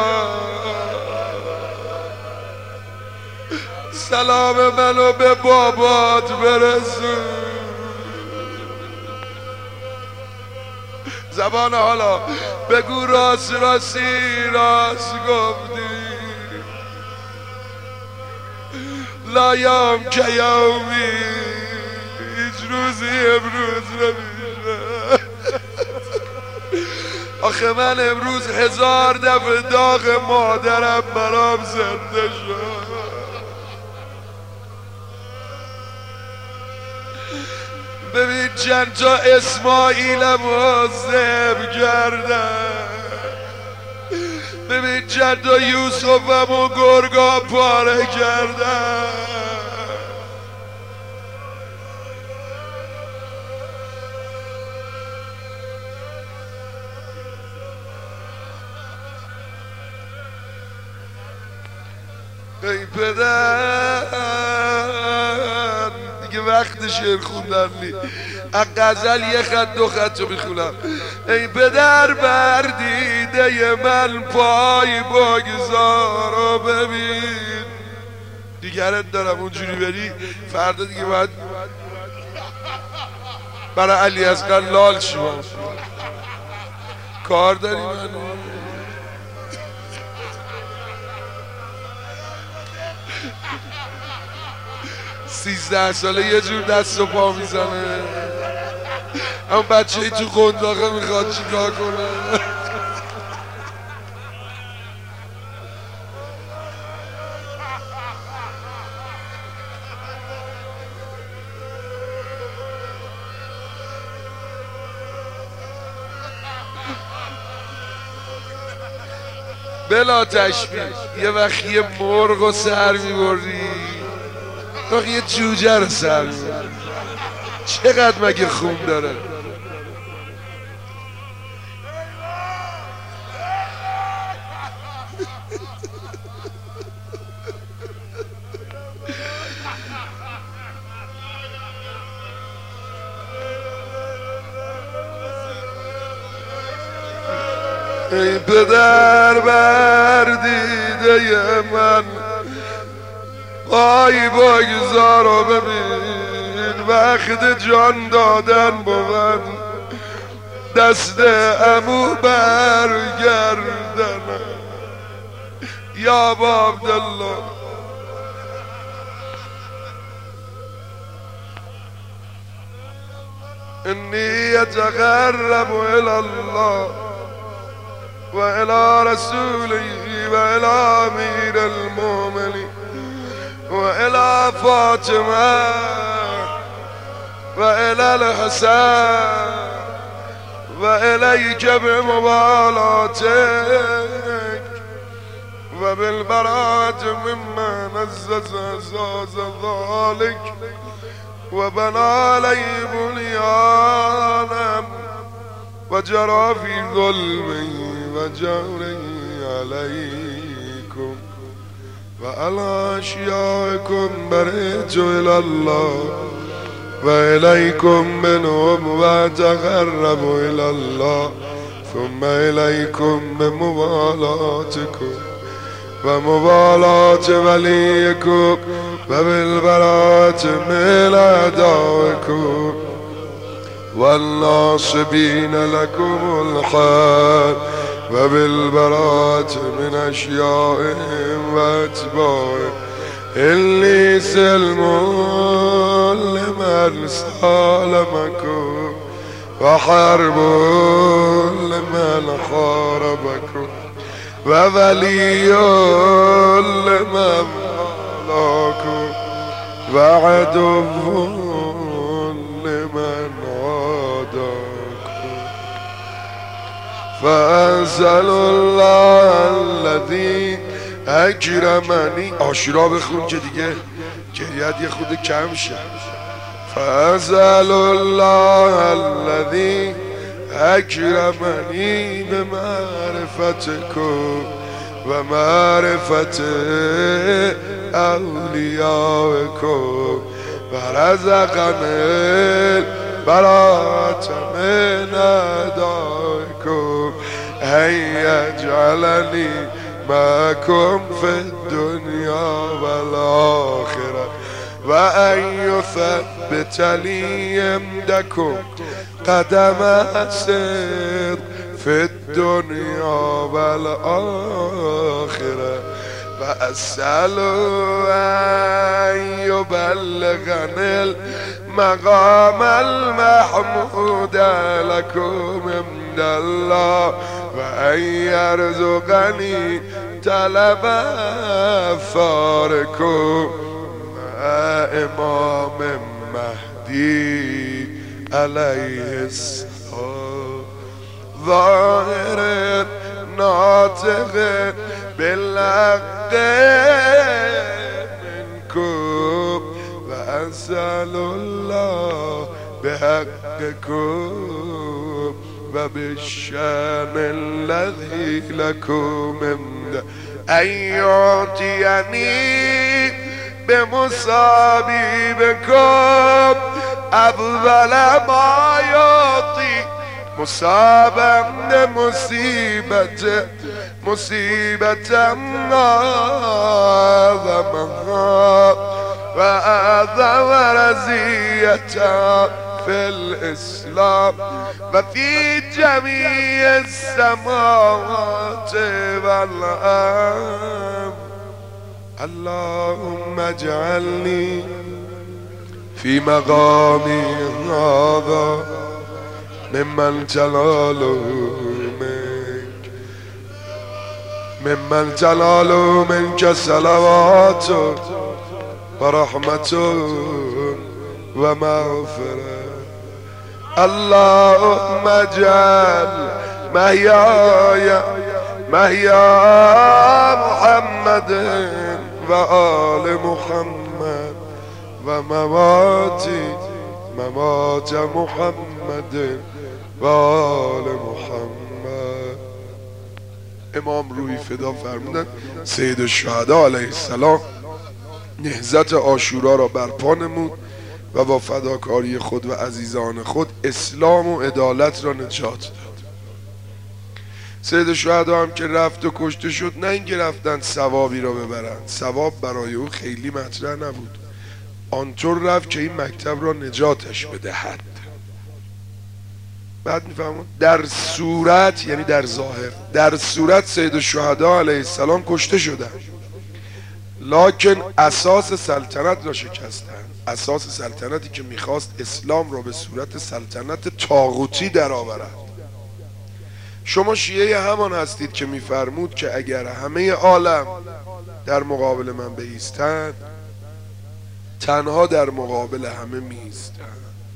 سلام منو به بابات برسون. زبان حالا بگو راست راستی راست گفتی، لا یوم که یومی، هیچ روزی امروز نمیشه. آخه من امروز 1000 دفعه داغ مادرم برام زنده شد. ببین چند تا اسماعیلم عازم کردن، ببین چند تا یوسفم و گرگا پاره کردن. ای پدر دیگه وقت شعر خوندن نی، از غزل یه خط 2 خط رو میخونم. ای پدر بر دیده من پای بگذار و ببین، دیگرت دارم اونجوری بری فردا دیگه باید برای علی اصغر لال شما کار داری. من 13 ساله یه جور دست و پا میزنه، اما بچه ای تو قنداقه میخواد چیکار کنه. بلا تشبیه یه وقت یه مرغ و سر میبردی، وقت یه جوجه رو سر میبردی، چقدر مگه خون داره؟ ای پدر بر دیده من پای بگذار و ببین، وقت جان دادن بود دست عمو برگردن. یا با عبدالله إني أتقرب إلى الله وإلى رسوله وإلى أمير المؤمنين وإلى فاطمة وإلى الحسن وإليك بمبالاتك وبالبراءة مما نزز أساس ذلك وبنى عليه بنيانا وجرى في ظلمه وجوره عليكم وعلى أشيائكم برئت إلى الله وإليكم منهم وأتقرب إلى الله ثم إليكم بمبالاتكم ومبالاة وليكم وبالبراءة من أعدائكم والناصبين لكم الحال وبالبراءة من أشيائهم وأتباعهم إني سلم لمن سالمكم وحرب لمن حاربكم وولي لمن والاكم وعدو لمن عاداكم فأنزل الله الذي اکرمنی. عاشورا بخون که دیگه جریت یه خود کم شه. فأنزل الله الذي اکرمنی بمعرفتكم ومعرفت اولیائكم ورزقني البراءة من أعدائكم أن يجعلني معكم في الدنيا والآخرة وأن يثبت لي عندكم قدم صدق في الدنيا والآخرة وأسأل أن يبلغني المقام المحمود لكم عند الله وأن يرزقني طلب أفكاركم مع إمام مهدي عليه السلام ظاهر ناطق بالحق منكم وأسأل الله بحقكم وبالشان الذي لكم أن يعطيني بمصابيبكم أفضل ما يعطي مصابا مصيبة أعظمها وأعظم رزية في الإسلام وفي جميع السماوات والأرض. اللهم اجعلني في مقامي هذا ممن جلاله منك صلوات ورحمة ومغفرة. اللهم اجعل محيا محمد وآل محمد ومماتي ممات محمد وآل محمد. امام روحی فدا فرمودن سید الشهدا علیه السلام نهضت عاشورا را برپا نمود و با فداکاری خود و عزیزان خود اسلام و عدالت را نجات داد. سید الشهدا هم که رفت و کشته شد، نه اینکه رفتن ثوابی را ببرند، ثواب برای او خیلی مطرح نبود، آنطور رفت که این مکتب را نجاتش بدهد. بعد میفهمون در صورت، یعنی در ظاهر، در صورت سید الشهدا علیه السلام کشته شدن، لکن اساس سلطنت را شکستند. اساس سلطنتی که میخواست اسلام را به صورت سلطنت طاغوتی در آورد. شما شیعه همان هستید که میفرمود که اگر همه عالم در مقابل من بایستند، تنها در مقابل همه میایستند.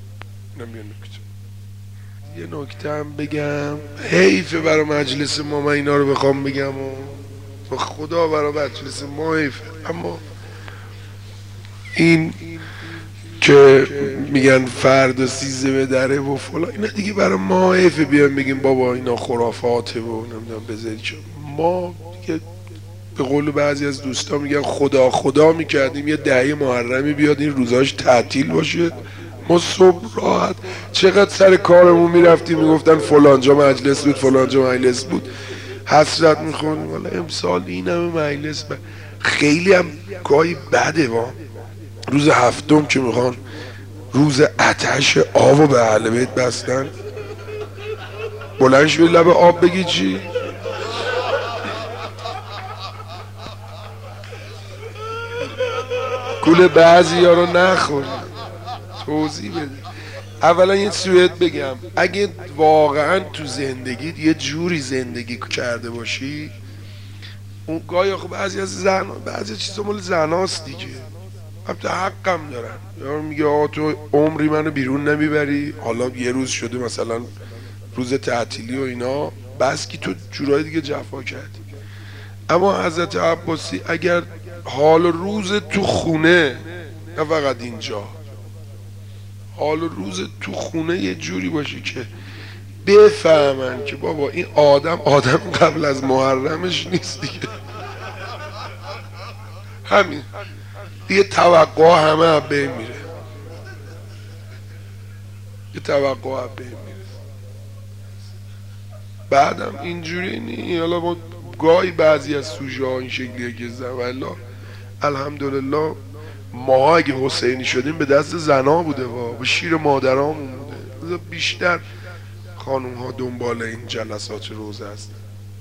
یه نکته هم بگم، حیفه برای مجلس ما، من اینا رو بخوام بگم و خدا برای مجلس ما حیفه، اما این که میگن فرد و سیزه به دره و فلان، اینا دیگه برای ما حیفه بیان بگیم بابا اینا خرافاته و نمیدونم بذارید. چون ما دیگه به قول بعضی از دوستان میگن خدا خدا میکردیم یه دهه محرمی بیاد این روزاش تعطیل باشه، ما صبح راحت چقدر سر کارمون میرفتیم میگفتن فلانجا مجلس بود فلانجا مجلس بود، حسرت میخوردیم. والا امسال این همه مجلس خیلی هم گاهی بده. روز هفتم که میخوان روز آتش آب و به اهل بیت بستن، بلندش به لب آب بگی چی؟ گول بعضی ها رو نخوری. توضیح بده. اولا یه سویت بگم، اگه واقعا تو زندگیت یه جوری زندگی کرده باشی، اون گاهی خب بعضی از بعضی چیزا مال زناست دیگه، البته حقم دارن. یا میگه آقا تو عمری منو بیرون نمیبری، حالا یه روز شده مثلا روز تعطیلی و اینا، بس که تو جورای دیگه جفا کردی. اما حضرت عباسی اگر حال روز تو خونه، نه فقط اینجا، حال روز تو خونه یه جوری باشه که بفهمن که بابا این آدم قبل از محرمش نیست دیگه، همین دیگه توقع همه بین میره، یه توقع بین میره. بعدم اینجوری نی، حالا ما گاهی بعضی از سوژه ها این شکلیه که زن الحمدلله ما اگه حسینی شدیم به دست زنا بوده و به شیر مادرامون بوده، بیشتر خانوم ها دنبال این جلسات روزه هستن.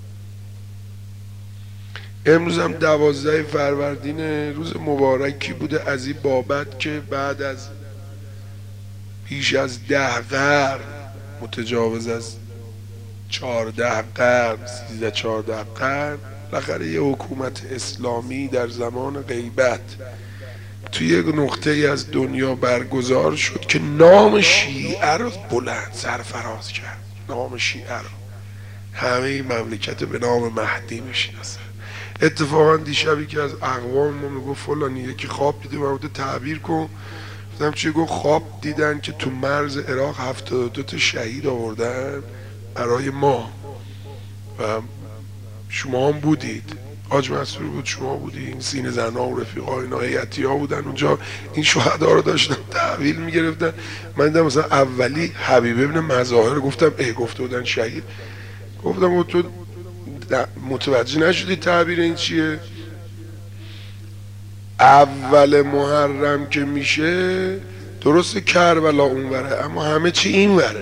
امروز هم 12 فروردین، روز مبارکی بوده از این بابت که بعد از بیش از 10 قرن، متجاوز از 14 قرن، 13-14 قرن، بالاخره یه حکومت اسلامی در زمان غیبت توی یک نقطه از دنیا برگزار شد که نام شیعه رو بلند سرفراز کرد. نام شیعه رو همه مملکت به نام مهدی میشناسن. اتفاقا دیشبی که از اقوام ما میگفت فلانی یکی خواب دیده، من بوده تعبیر کن، گفتم چی؟ گفت خواب دیدن که تو مرز عراق 72 تا شهید آوردن برای ما و شما هم بودید، حاج منصور بود، شما بودی، این سینه زنا و رفیقا اینا هیئتی ها بودن اونجا، این شهدا رو داشتن تحویل میگرفتن. من دیدم مثلا اولی حبیب ابن مظاهر، گفتم گفته بودن شهید، گفتم تو متوجه نشدی تعبیر این چیه؟ اول محرم که میشه درست کربلا اونوره، اما همه چی این وره.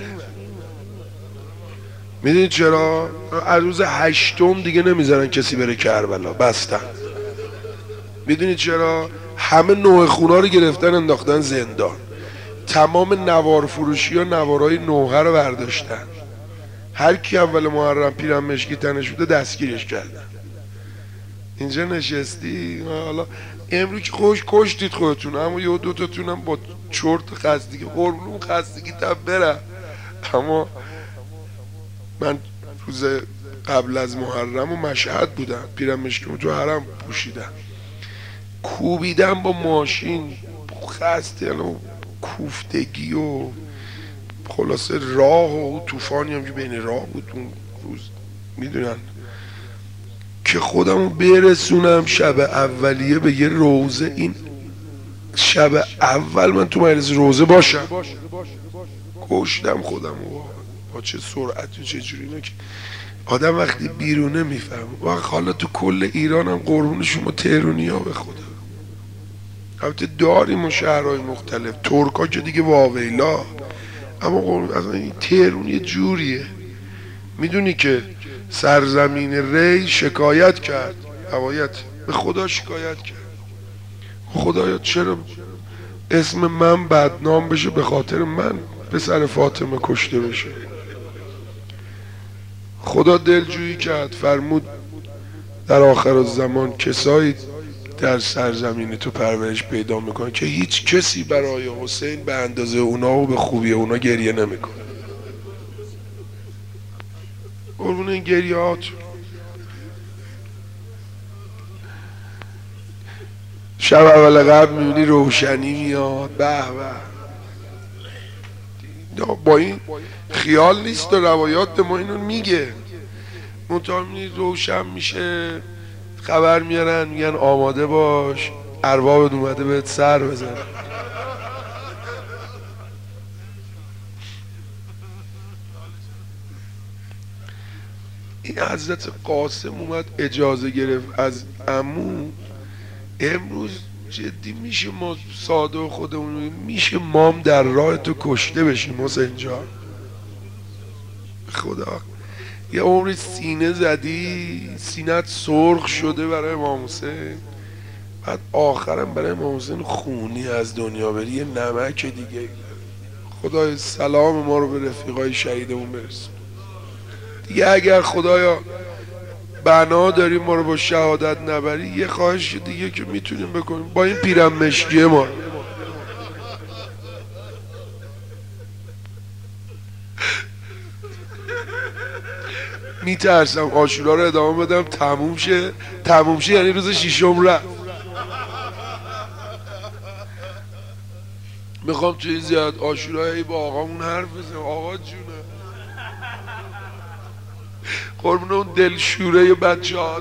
میدونید چرا؟ از روز 8 دیگه نمیذارن کسی بره کربلا، بستن. میدونید چرا؟ همه نوع خونا رو گرفتن انداختن زندان، تمام نوار فروشی ها نوارای نوحه رو برداشتن، هر کی اول محرم پیرم مشکی تنش بوده دستگیرش کردن. اینجا نشستی حالا امروز که خوش کشتید خودتون، اما یه دو تاتون هم با چرت خستگی قربون خستگی تب برم. اما من روز قبل از محرم و مشهد بودم، پیرم مشکیم تو حرم پوشیدم، کوبیدم با ماشین، خسته و کوفتگی و خلاصه راه و طوفانی هم که بین راه بود اون روز، میدونن که خودمو برسونم شب اولیه به یه روزه. این شب اول من تو مجلس روزه باشم، کشتم خودمو با چه سرعت و چه جوری که آدم وقتی بیرونه میفهم. وقت حالا تو کل ایران هم قربون شما تهرونی ها به خدا، البته داریم و شهرهای مختلف، ترکا که دیگه واویلا، اما قربون از این تهرون یه جوریه. میدونی که سرزمین ری شکایت کرد، هوایت به خدا شکایت کرد، خدایا چرا اسم من بدنام بشه به خاطر من پسر فاطمه کشته بشه. خدا دلجویی کرد، فرمود در آخر الزمان کسایی در سرزمین تو پرورش پیدا میکنه که هیچ کسی برای حسین به اندازه اونا و به خوبی اونا گریه نمیکنه. قربون این گریهات. شب اول قبل میبینی روشنی میاد، به به، با این خیال نیست و روایات ما اینو میگه. منتها میبینی روشن میشه، خبر میارن میگن آماده باش، اربابت اومده بهت سر بزن. این حضرت قاسم اومد اجازه گرفت از عمو. امروز جدی میشه ما ساده خودمون میشه مام در راه تو کشته بشیم حسین جان؟ خدا یه عمری سینه زدی، سینت سرخ شده برای امام حسین، بعد آخرم برای امام حسین خونی از دنیا بری، یه نمک دیگه. خدای سلام ما رو به رفیقای شهیدمون برسون دیگه. اگر خدایا بنا داریم ما رو با شهادت نبری، یه خواهش دیگه که میتونیم بکنیم با این پیرم مشکیه ما. میترسم عاشورا رو ادامه بدم تموم شه یعنی روز ششم رفت. میخوام توی زیاد عاشورایی با آقامون حرف بزنم. آقا جونه قربون اون دلشوره بچه ها،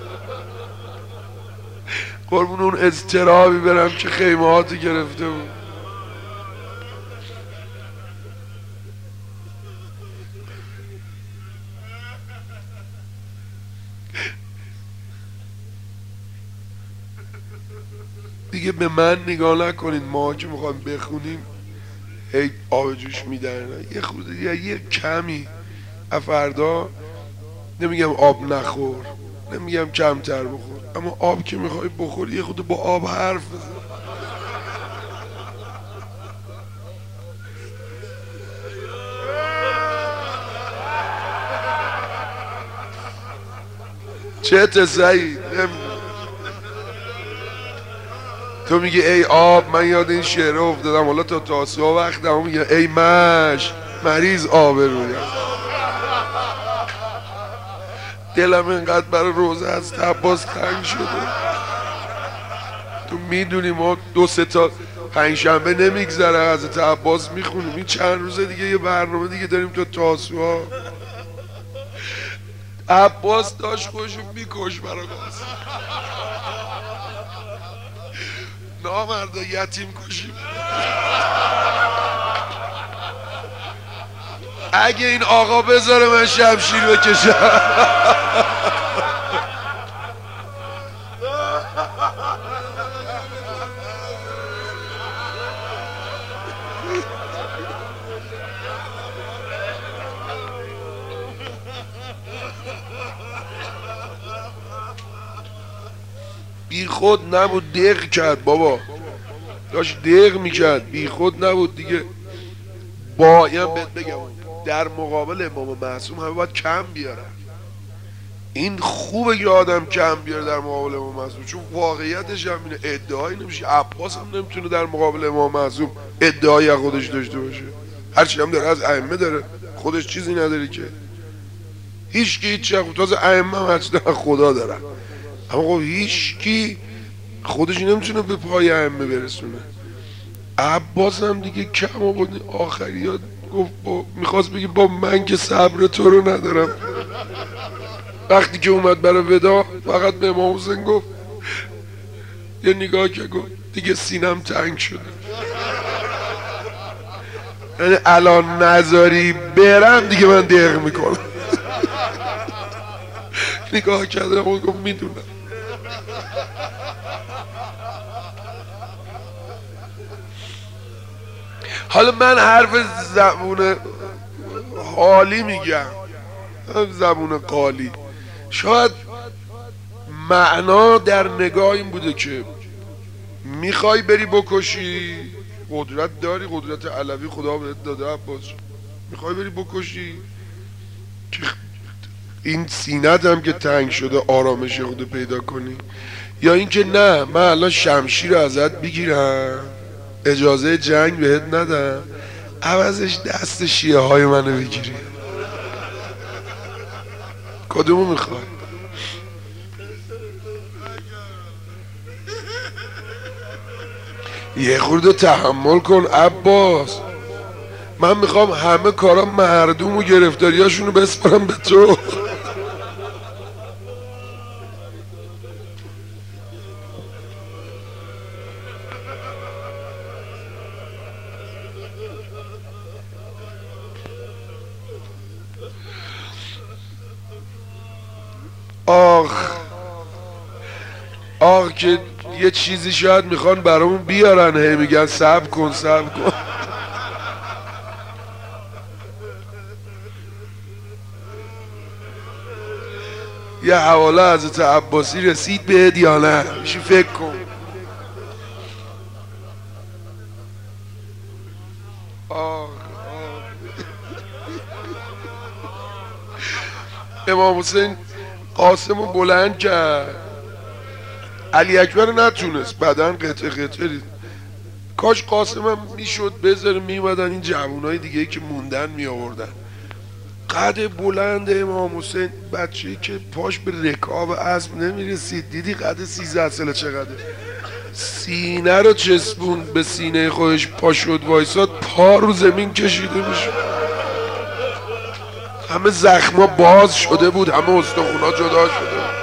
قربون اون اضطرابی برم که خیمهاتی گرفته بود. دیگه به من نگاه نکنید، ما که میخوایم بخونیم هی آب جوش میدن. یه خورده دیگه، یه کمی فردا نمیگم آب نخور، نمیگم کمتر بخور، اما آب که میخوای بخور یه خود با آب حرف بزن. چه سعید تو میگی ای آب، من یاد این شعره افتادم حالا تا تاسوها وقتم میگه ای مش مریض آبرویم. دلم اینقدر برای روزه از عباس تنگ شده. تو میدونی ما 2-3 تا پنجشنبه نمیگذره حضرت عباس میخونیم، این چند روزه دیگه یه برنامه دیگه داریم تا تاسوها. عباس داشت خودشو میکش برای قاسم. نامردا یتیم کشیم. اگه این آقا بذاره من شمشیر بکشم. بی خود نبود، دق کرد بابا، داشت دق میکرد، بی خود نبود دیگه. باید بهت بگم در مقابل امام معصوم همه باید کم بیارن. این خوبه که آدم کم بیاره در مقابل امام معصوم، چون واقعیتش هم اینه، ادعایی نمیشه. عباس هم نمیتونه در مقابل امام معصوم ادعایی از خودش داشته باشه، هرچی هم داره از ائمه داره، خودش چیزی نداره که. هیچ کی هیچ چیز، تازه ائمه هم هرچی داره خدا دارن، اما خب هیچ کی خودش نمیتونه به پای ائمه برسونه. عباس هم دیگه کم آورد آخریات، گفت میخواست بگه با من که صبر تو رو ندارم. وقتی که اومد برای ودا فقط به امام حسین گفت، یه نگاه که گفت دیگه سینم تنگ شده، یعنی الان نذاری برم دیگه من دق میکنم. نگاه کردم و گفت میدونم. حالا من حرف زبون حالی میگم، زبون قالی. شاید معنا در نگاه این بوده که میخوای بری بکشی، قدرت داری، قدرت علوی خدا بهت داده عباس، میخوای بری بکشی این سینت هم که تنگ شده آرامش خود پیدا کنی، یا اینکه نه من الان شمشیر رو ازت بگیرم اجازه جنگ بهت ندم عوضش دست شیعه های منو بگیری؟ کدومو میخوای؟ یه خورده تحمل کن عباس، من میخوام همه کارا مردم و گرفتاریاشونو بسپارم به تو. آخ که یه چیزی شاید میخوان برامون بیارن، هی میگن صبر کن صبر کن. یه حواله حضرت عباسی رسید بهت یا نه؟ میشه فکر کن. آخ امام حسین قاسمو بلند کرد، علی اکبر نتونست، بدن قطع قطع دید. کاش قاسمم میشد بذاره میومدن این جوانای دیگه که موندن میآوردن. قد بلند امام حسین، بچه‌ای که پاش به رکاب اسب نمیرسید، دیدی قد 13 ساله چقدر، سینه رو چسبوند به سینه خودش، پا شد وایساد، پا رو زمین کشیده میشد، همه زخما باز شده بود، همه استخونا جدا شده بود.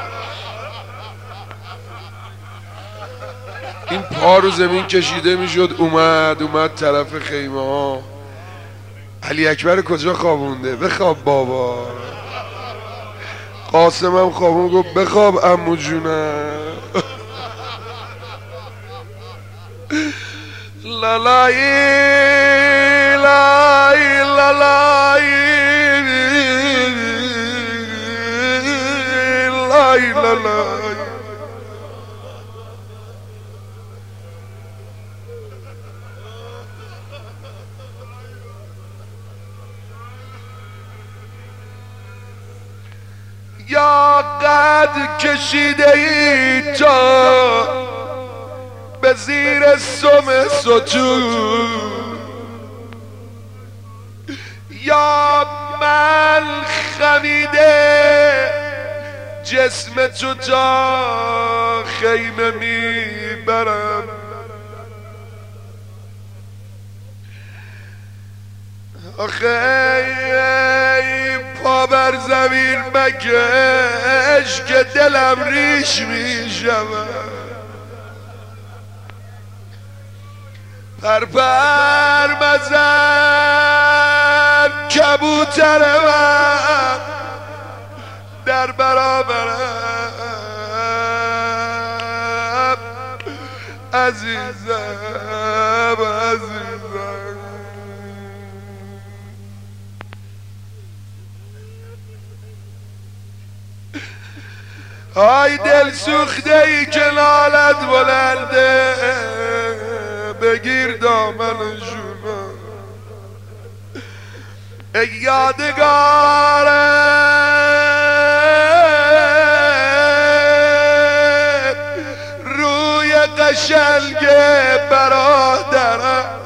این پا رو زمین کشیده میشد، اومد طرف خیمه ها. علی اکبر کجا خوابونده؟ بخواب بابا. قاسمم خوابون، گفت بخواب عمو جونم. لالای لای لالای لای لالای. یا قد کشیده ای تا به زیر سم ستون، یا من خمیده جسم تو تا خیمه میبرم. آخه پا بر زمین مکش که دلم ریش میشود. پر مزن کبوتر من در برابرم، عزیزم عزیزم. های دل سوخته ای که لالت بلنده، بگیر دامنشونو ای یادگار روی قشنگ برادرم.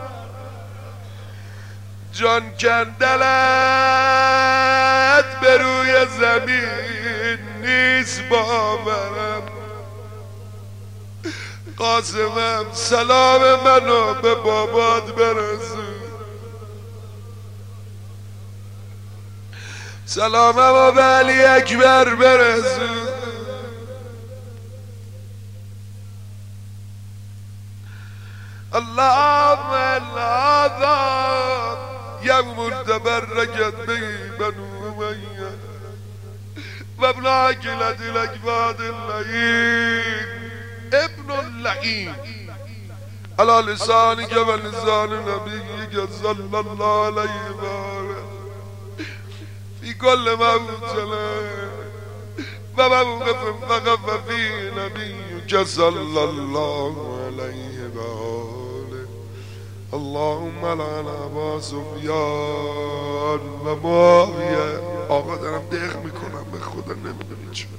جان کندلت به روی زمین نیست باورم. قاسمم سلام منو به بابات برسون، سلاممو به علی اکبر برسون. اللهم الله يوم تبركت به بنو أمية وابن عقلة الأجفاد اللئيم ابن اللئيم على لسانك ولسان نبيك صلى الله عليه وسلم في كل موطن وموقف وقف فيه نبيك نبيك صلى الله عليه وآله. اللهم لعن ابا سفیان و معاویه. آقا دارم دق میکنم به خدا نمیدونی چه.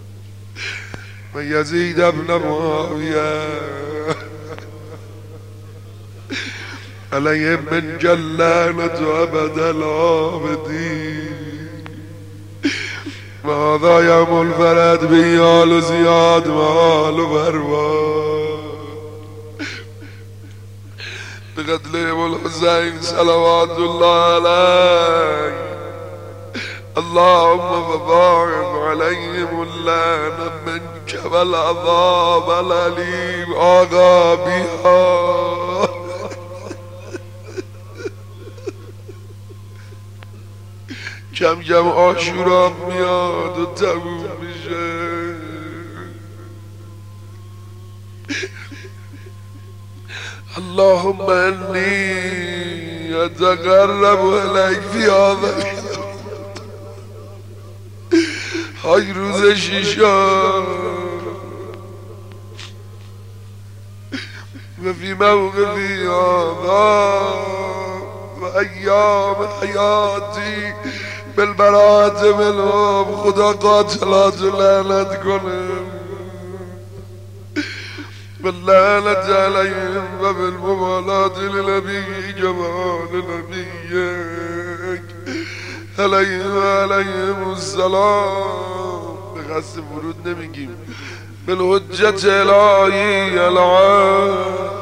و یزید ابن معاویه علیه من جلانت و ابد العابدین. و هذا یوم الفرد بی آل زیاد و آل بروان بقتل الحسین صلوات الله علیه. اللهم فبارك عليهم اللعنة منك والعذاب الأليم. آقا بیا کم کم عاشورا میاد و تموم میشه. اللهم انی اتقرب الیک فی هذا های روز شیشان و فی موقفی هذا و ایام حیاتی بالبراءت منهم. خدا قاتلات لعنت کنه باللعنت علیهم و بالمبالات لنبیک و آل نبیک علیهم السلام. به قصد ورود نمیگیم. بالحجت الهی العام